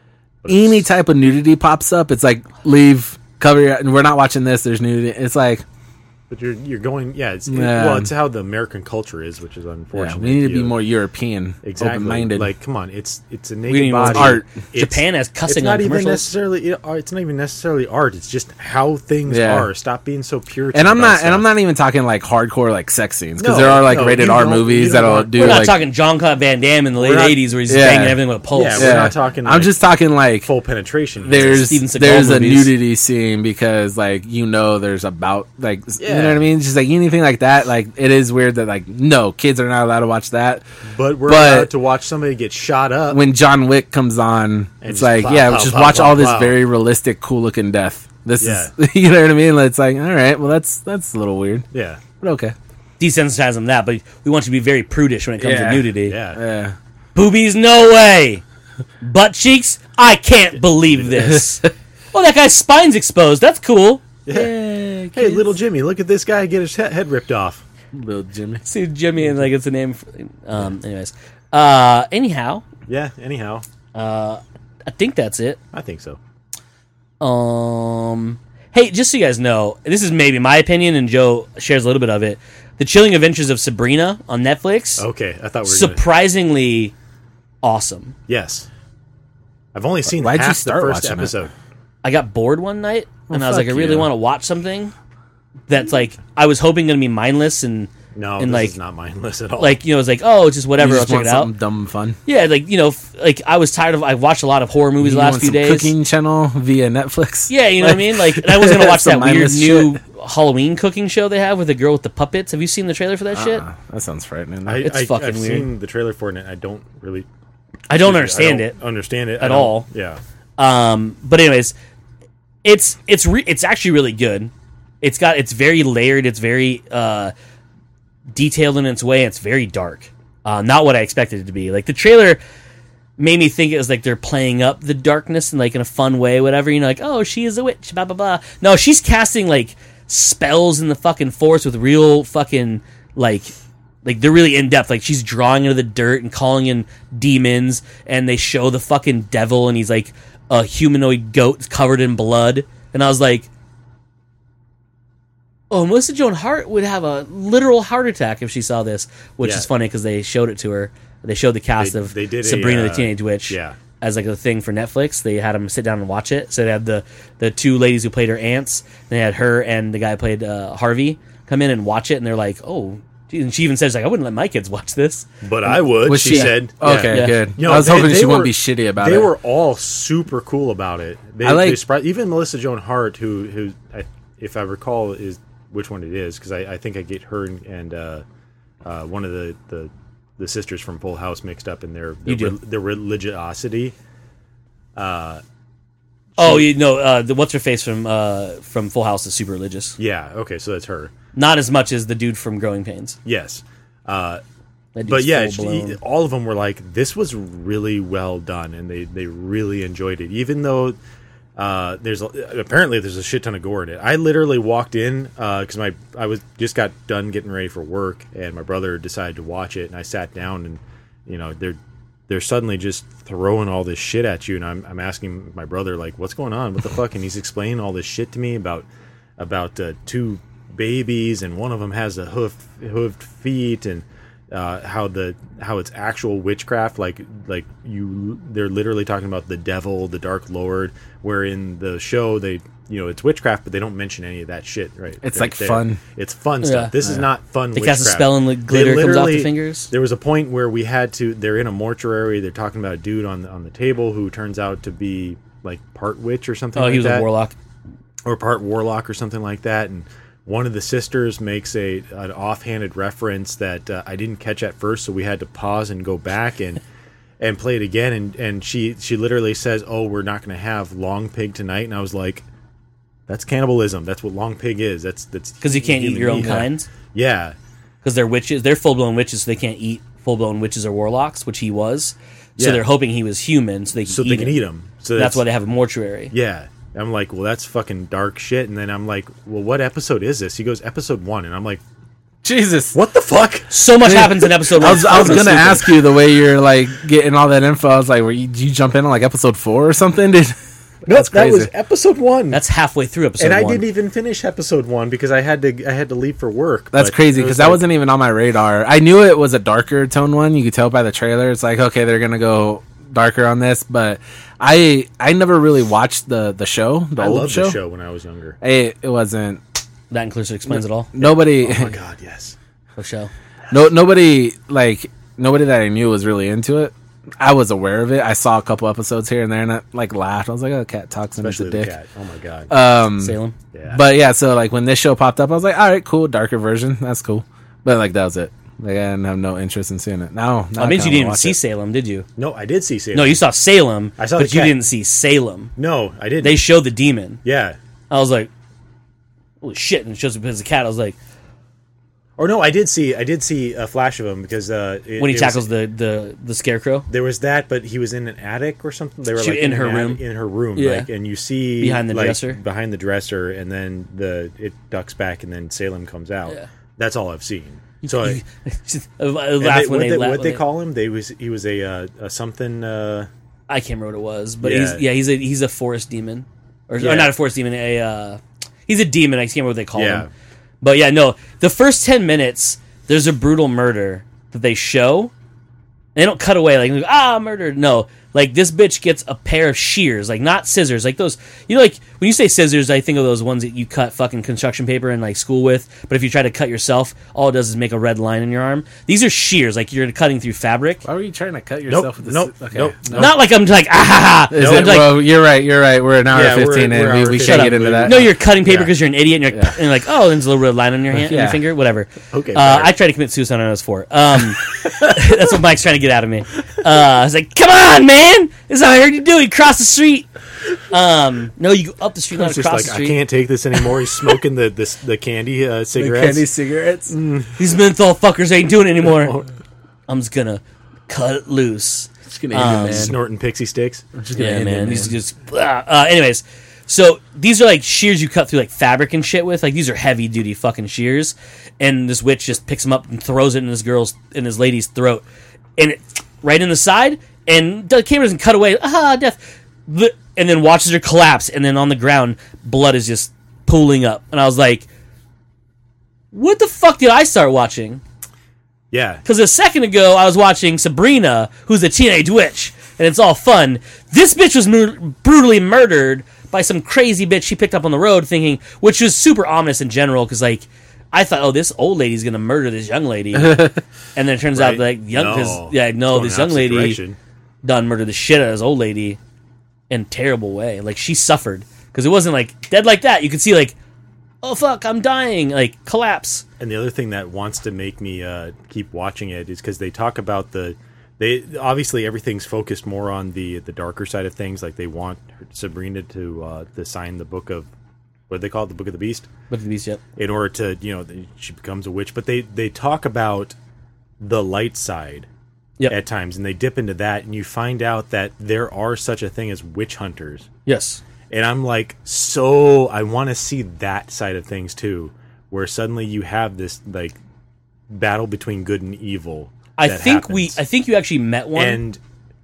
Any type of nudity pops up, it's like leave, cover your. And we're not watching this. There's nudity. It's like But you're you're going, yeah. It's Yeah. well, it's how the American culture is, which is Yeah, unfortunate. we need to be You- more European, exactly open-minded. Like, come on, it's it's a We naked need more body. art. It's- Japan has cussing It's not on even commercials. necessarily. It's not even necessarily art. It's just how things Yeah. are. Stop being so pure. and I'm not, and I'm not even talking like hardcore like sex scenes because No, there are like no, rated you R don't- you movies don't that'll want- do We're not like. talking Jean-Claude Van Damme in the late We're not- eighties where he's Yeah. banging everything with a pulse. Yeah, we're not talking, I'm like, just talking like full penetration. there's Steven Seagal there's a movies. nudity scene because like you know there's about like you Yeah. know what I mean, just like anything like that. Like it is weird that like no kids are not allowed to watch that. but we're but- allowed to watch somebody get shot up. When John Wick comes on, And it's just like pow, yeah, pow, just pow, watch pow, all this pow. very realistic, cool looking death. This Yeah. is you know what I mean. It's like all right, well that's that's a little weird, yeah, but okay. Desensitize them that, but we want you to be very prudish when it comes Yeah. to nudity. yeah. Yeah. Boobies, no way. Butt cheeks, I can't believe this. Oh, that guy's spine's exposed. That's cool. Yeah, Hey, little Jimmy, look at this guy get his he- head ripped off. little Jimmy. See Jimmy and like it's a name. For, um. Anyways. Uh. Anyhow, Yeah. Anyhow, I think that's it. I think so. Um. Hey, just so you guys know, this is maybe my opinion, and Joe shares a little bit of it. The Chilling Adventures of Sabrina on Netflix. Okay, I thought we were. Gonna, Surprisingly awesome. yes. I've only seen Why'd you half the start first watching it? episode. I got bored one night, and I was fuck like, I really you. want to watch something that's like I was hoping going to be mindless and No, and this like is not mindless at all. like you know, it's like oh, it's just whatever. You I'll just check want it out. something dumb and fun. Yeah, like you know, f- like I was tired of. I watched a lot of horror movies You the last want few some days. Cooking channel via Netflix. Yeah, you know what I mean. Like, and I was gonna watch that Some weird mindless new shit. Halloween cooking show they have with the girl with the puppets. Have you seen the trailer for that shit? Uh, that sounds frightening. I, it's I, fucking I've weird. seen the trailer for it, and I don't really. I don't I understand don't it. Understand it at I don't- all. Yeah. Um, but anyways, it's it's re- it's actually really good. It's got it's very layered. It's very uh, detailed in its way. It's very dark. Uh, not what I expected it to be. Like the trailer made me think it was like they're playing up the darkness in like in a fun way, whatever. You know, like oh she is a witch, blah blah blah. No, she's casting like spells in the fucking forest with real fucking like. Like, they're really in-depth. Like, she's drawing into the dirt and calling in demons, and they show the fucking devil, and he's, like, a humanoid goat covered in blood. And I was like, oh, Melissa Joan Hart would have a literal heart attack if she saw this, which Yeah. is funny because they showed it to her. They showed the cast They- of they did a, Sabrina the uh, Teenage Witch yeah. as, like, a thing for Netflix. They had them sit down and watch it. So they had the, the two ladies who played her aunts. They had her and the guy who played uh, Harvey come in and watch it, and they're like, oh... And she even says, like, I wouldn't let my kids watch this. But I would. Was she, she- said. Okay, Yeah. good. You know, I was they- hoping they she were- wouldn't be shitty about they it. were all super cool about it. They, I like- they surprised, even Melissa Joan Hart, who, who I, if I recall, is which one it is, because I, I think I get her and, and uh, uh, one of the, the the sisters from Full House mixed up in their their, You do. re- their religiosity. Oh, you know, uh, the what's her face from uh, from Full House is super religious. Yeah. Okay. So that's her. Not as much as the dude from Growing Pains. Yes. Uh, That but dude's yeah, full-blown. she, all of them were like, this was really well done, and they, they really enjoyed it. Even though uh, there's a, apparently there's a shit ton of gore in it. I literally walked in because my I was just got done getting ready for work, and my brother decided to watch it, and I sat down, and you know they're they're suddenly just throwing all this shit at you, and I'm I'm asking my brother like, what's going on? What the fuck? And he's explaining all this shit to me about about uh, two babies, and one of them has a hoof hoofed feet, and uh, how the how it's actual witchcraft, like like you they're literally talking about the devil, the Dark Lord, where in the show they you know it's witchcraft, but they don't mention any of that shit, right? It's They're- like they're- fun. It's fun Yeah. stuff. This is not fun. They witchcraft. cast a spell and the They glitter comes off the literally- fingers. There was a point where we had to. They're in a mortuary. They're talking about a dude on the, on the table who turns out to be like part witch or something. Oh, like he was that a warlock. or part warlock or something like that, and one of the sisters makes a an offhanded reference that uh, I didn't catch at first, so we had to pause and go back and and play it again, and and she she literally says, oh, we're not going to have long pig tonight, and I was like, that's cannibalism. That's what long pig is. That's that's Because you can't eat human your own meat. kind. Yeah. Because they're witches. They're full blown witches, so they can't eat full blown witches or warlocks, which he was. So Yeah. they're hoping he was human, so they can So eat they can him. eat them. So That's why they have a mortuary. Yeah. I'm like, well, that's fucking dark shit. And then I'm like, well, what episode is this? He goes, episode one. And I'm like, Jesus. what the fuck? So much happens in episode one. I was, I was It's gonna stupid. ask you the way you're like getting all that info. I was like, were you, did you jump in on like episode four or something? Did No, That's that crazy. was episode one. That's halfway through episode and I one. didn't even finish episode one because I had to I had to leave for work. That's but crazy it was because that like- wasn't even on my radar. I knew it was a darker tone one. You could tell by the trailer. It's like, okay, they're gonna go darker on this, but I I never really watched the the show, the I old loved show. the show when I was younger. It, it wasn't That includes explains it all. nobody. Oh my god, yes. For show. No, nobody like nobody that I knew was really into it. I was aware of it. I saw a couple episodes here and there, and I like laughed. I was like, "Oh, cat talks and he's Especially a the dick." cat. Oh my god. Um, Salem. yeah. but yeah, so like when this show popped up, I was like, "All right, cool, darker version. That's cool." But like that was it. Like I didn't have no interest in seeing it. Now, now I mean, you kinda didn't even watch see it. Salem, did you? no, I did see Salem. No, you saw Salem. I saw but the you cat. didn't see Salem. No, I didn't. They showed the demon. yeah. I was like, holy shit! And it shows up as a cat. I was like, Or no, I did see I did see a flash of him because uh, it, when he it tackles was, the, the the scarecrow there was that, but he was in an attic or something. They were She- like in her an room? attic- in her room, Yeah. like, and you see Behind the like, dresser? behind the dresser, and then the it ducks back, and then Salem comes out. Yeah. That's all I've seen. So I, I and laughed they, when what they, they, la- what when they they- call him? They was he was a, uh, a something. Uh, I can't remember what it was, but Yeah. he's yeah he's a he's a forest demon, or, Yeah. or not a forest demon. A uh, he's a demon. I can't remember what they call Yeah. him. But yeah, no. The first ten minutes, there's a brutal murder that they show. And they don't cut away like ah murdered. No, like this bitch gets a pair of shears, like not scissors, like those. You know, like when you say scissors, I think of those ones that you cut fucking construction paper in like school with. But if you try to cut yourself, all it does is make a red line in your arm. These are shears, like you're cutting through fabric. Why were you trying to cut nope, yourself with this? nope, okay. nope, No. nope. Not like I'm like ah ha ha. Is I'm it, like, well, you're right. You're right. We're an hour Yeah, we're- fifteen we're in. We, hour we fifteen. can't Shut get up. into that. No, you're cutting paper Yeah. because you're an idiot, and you're Yeah. and you're like, oh, there's a little red line on your hand, Yeah. your finger, whatever. Okay, Uh, better. I tried to commit suicide when I was four. Um, that's what Mike's trying to get out of me. Uh, I was like, come on, man, this is how I heard you do. You cross the street. Um, no, you go up the street, not it's across just the like street. I can't take this anymore. He's smoking the this, the candy uh, The cigarettes. candy cigarettes. These menthol fuckers ain't doing it anymore. I'm just gonna cut it loose. Just gonna end it, man. Snorting pixie sticks. Just gonna Yeah, end man. it, These just. Uh, anyways, so these are like shears you cut through like fabric and shit with. Like these are heavy duty fucking shears, and this witch just picks them up and throws it in this girl's in this lady's throat, and it, right in the side. And the camera doesn't cut away. Ah, death. The, and then watches her collapse, and then on the ground, blood is just pooling up. And I was like, "What the fuck did I start watching?" Yeah, Because a second ago, I was watching Sabrina, who's a teenage witch, and it's all fun. This bitch was mur- brutally murdered by some crazy bitch she picked up on the road, thinking, which was super ominous in general, because, like, I thought, oh, this old lady's going to murder this young lady. And then it turns out, Right? like, young, cause, No. yeah, no, It's going this the young opposite lady direction. done murdered the shit out of this old lady in a terrible way. Like, she suffered. Because it wasn't, like, dead like that. You could see, like, oh, fuck, I'm dying. Like, collapse. And the other thing that wants to make me uh, keep watching it is because they talk about the, they obviously everything's focused more on the the darker side of things. Like they want Sabrina to uh, to sign the book of, what do they call it, the Book of the Beast, But the beast, yep. in order to, you know, she becomes a witch. But they they talk about the light side Yep. at times, and they dip into that, and you find out that there are such a thing as witch hunters. Yes. And I'm like, so I want to see that side of things too, where suddenly you have this like battle between good and evil. I that think we. happens. I think you actually met one. and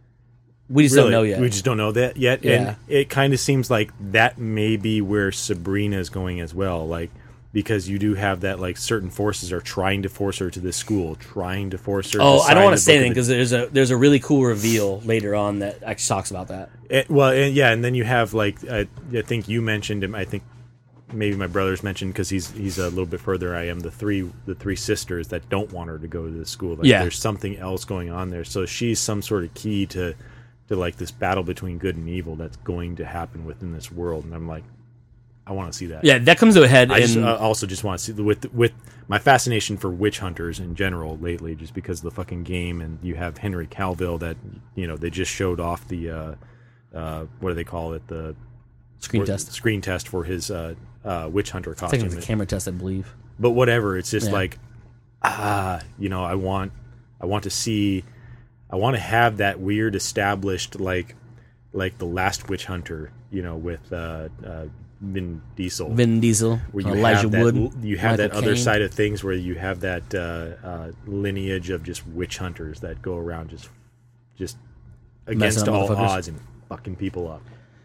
we just really, don't know yet. we just don't know that yet. Yeah. And it kind of seems like that may be where Sabrina is going as well, like because you do have that like certain forces are trying to force her to this school, trying to force her. oh, to I don't sign want the to say Book of anything the- because there's a there's a really cool reveal later on that actually talks about that. It, well, and, yeah, and then you have like I, I think you mentioned him. I think maybe my brother's mentioned because he's he's a little bit further. I am the three the three sisters that don't want her to go to the school. Like, Yeah. there's something else going on there. So she's some sort of key to to like this battle between good and evil that's going to happen within this world. And I'm like, I want to see that. Yeah, that comes to a head. I just, in, uh, also just want to see the, with with my fascination for witch hunters in general lately, just because of the fucking game, and you have Henry Cavill that you know they just showed off the uh, uh, what do they call it the screen or- test. screen test for his uh, uh, witch hunter I think costume. it was a camera test, I believe. But whatever, it's just Yeah. like ah, you know, I want I want to see, I want to have that weird established like like the last witch hunter, you know, with uh, uh, Vin Diesel. Vin Diesel, where you Elijah have that, Wood, you have Michael that other Caine. side of things where you have that uh, uh, lineage of just witch hunters that go around just just against Messing up all motherfuckers. odds and fucking people up.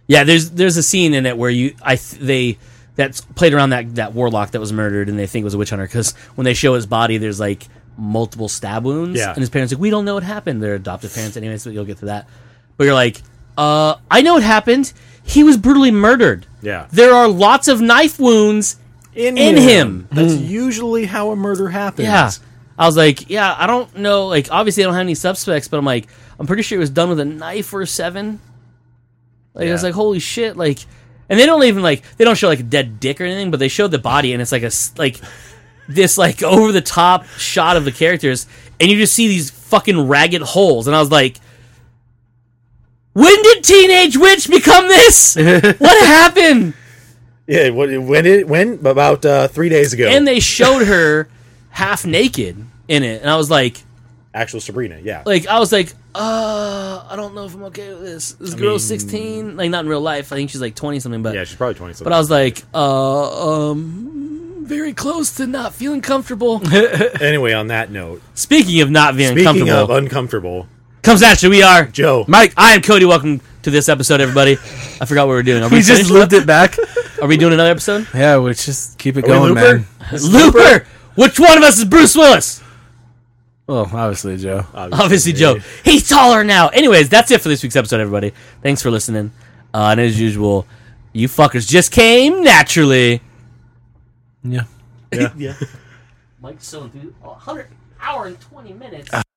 Yeah, there's there's a scene in it where you I th- they that's played around that that warlock that was murdered, and they think it was a witch hunter because when they show his body, there's like multiple stab wounds, Yeah. and his parents are like, we don't know what happened. They're adoptive parents anyway, so you'll get to that. But you're like, uh, I know what happened. He was brutally murdered. Yeah. There are lots of knife wounds in, him. That's usually how a murder happens. Yeah. I was like, yeah, I don't know. Like, obviously, I don't have any suspects, but I'm like, I'm pretty sure it was done with a knife or a seven. Like, Yeah. it's like, holy shit. Like, and they don't even, like, they don't show, like, a dead dick or anything, but they show the body, and it's like a, s- like, this, like, over the top shot of the characters, and you just see these fucking ragged holes. And I was like, when did Teenage Witch become this? What happened? Yeah. What, when it when about uh, three days ago. And they showed her half naked in it, and I was like, Actual Sabrina. Yeah. like I was like, uh, I don't know if I'm okay with this. This girl's mean- sixteen, like not in real life. I think she's like twenty something, but yeah. She's probably twenty. but I was like, uh, um, very close to not feeling comfortable. Anyway, on that note, Speaking of not being speaking comfortable, of uncomfortable, comes at you. We are Joe. Mike. I am Cody. Welcome to this episode, everybody. I forgot what we were doing. Are we, We just finished looped up? it back. Are we doing another episode? Yeah, we just keep it Are we going, Looper? man. Looper. Which one of us is Bruce Willis? Well, obviously, Joe. Obviously, Joe. He's taller now. Anyways, that's it for this week's episode, everybody. Thanks for listening. Uh, and as usual, you fuckers just came naturally. Yeah. Yeah. yeah. Mike's so enthused. one hundred hour and twenty minutes.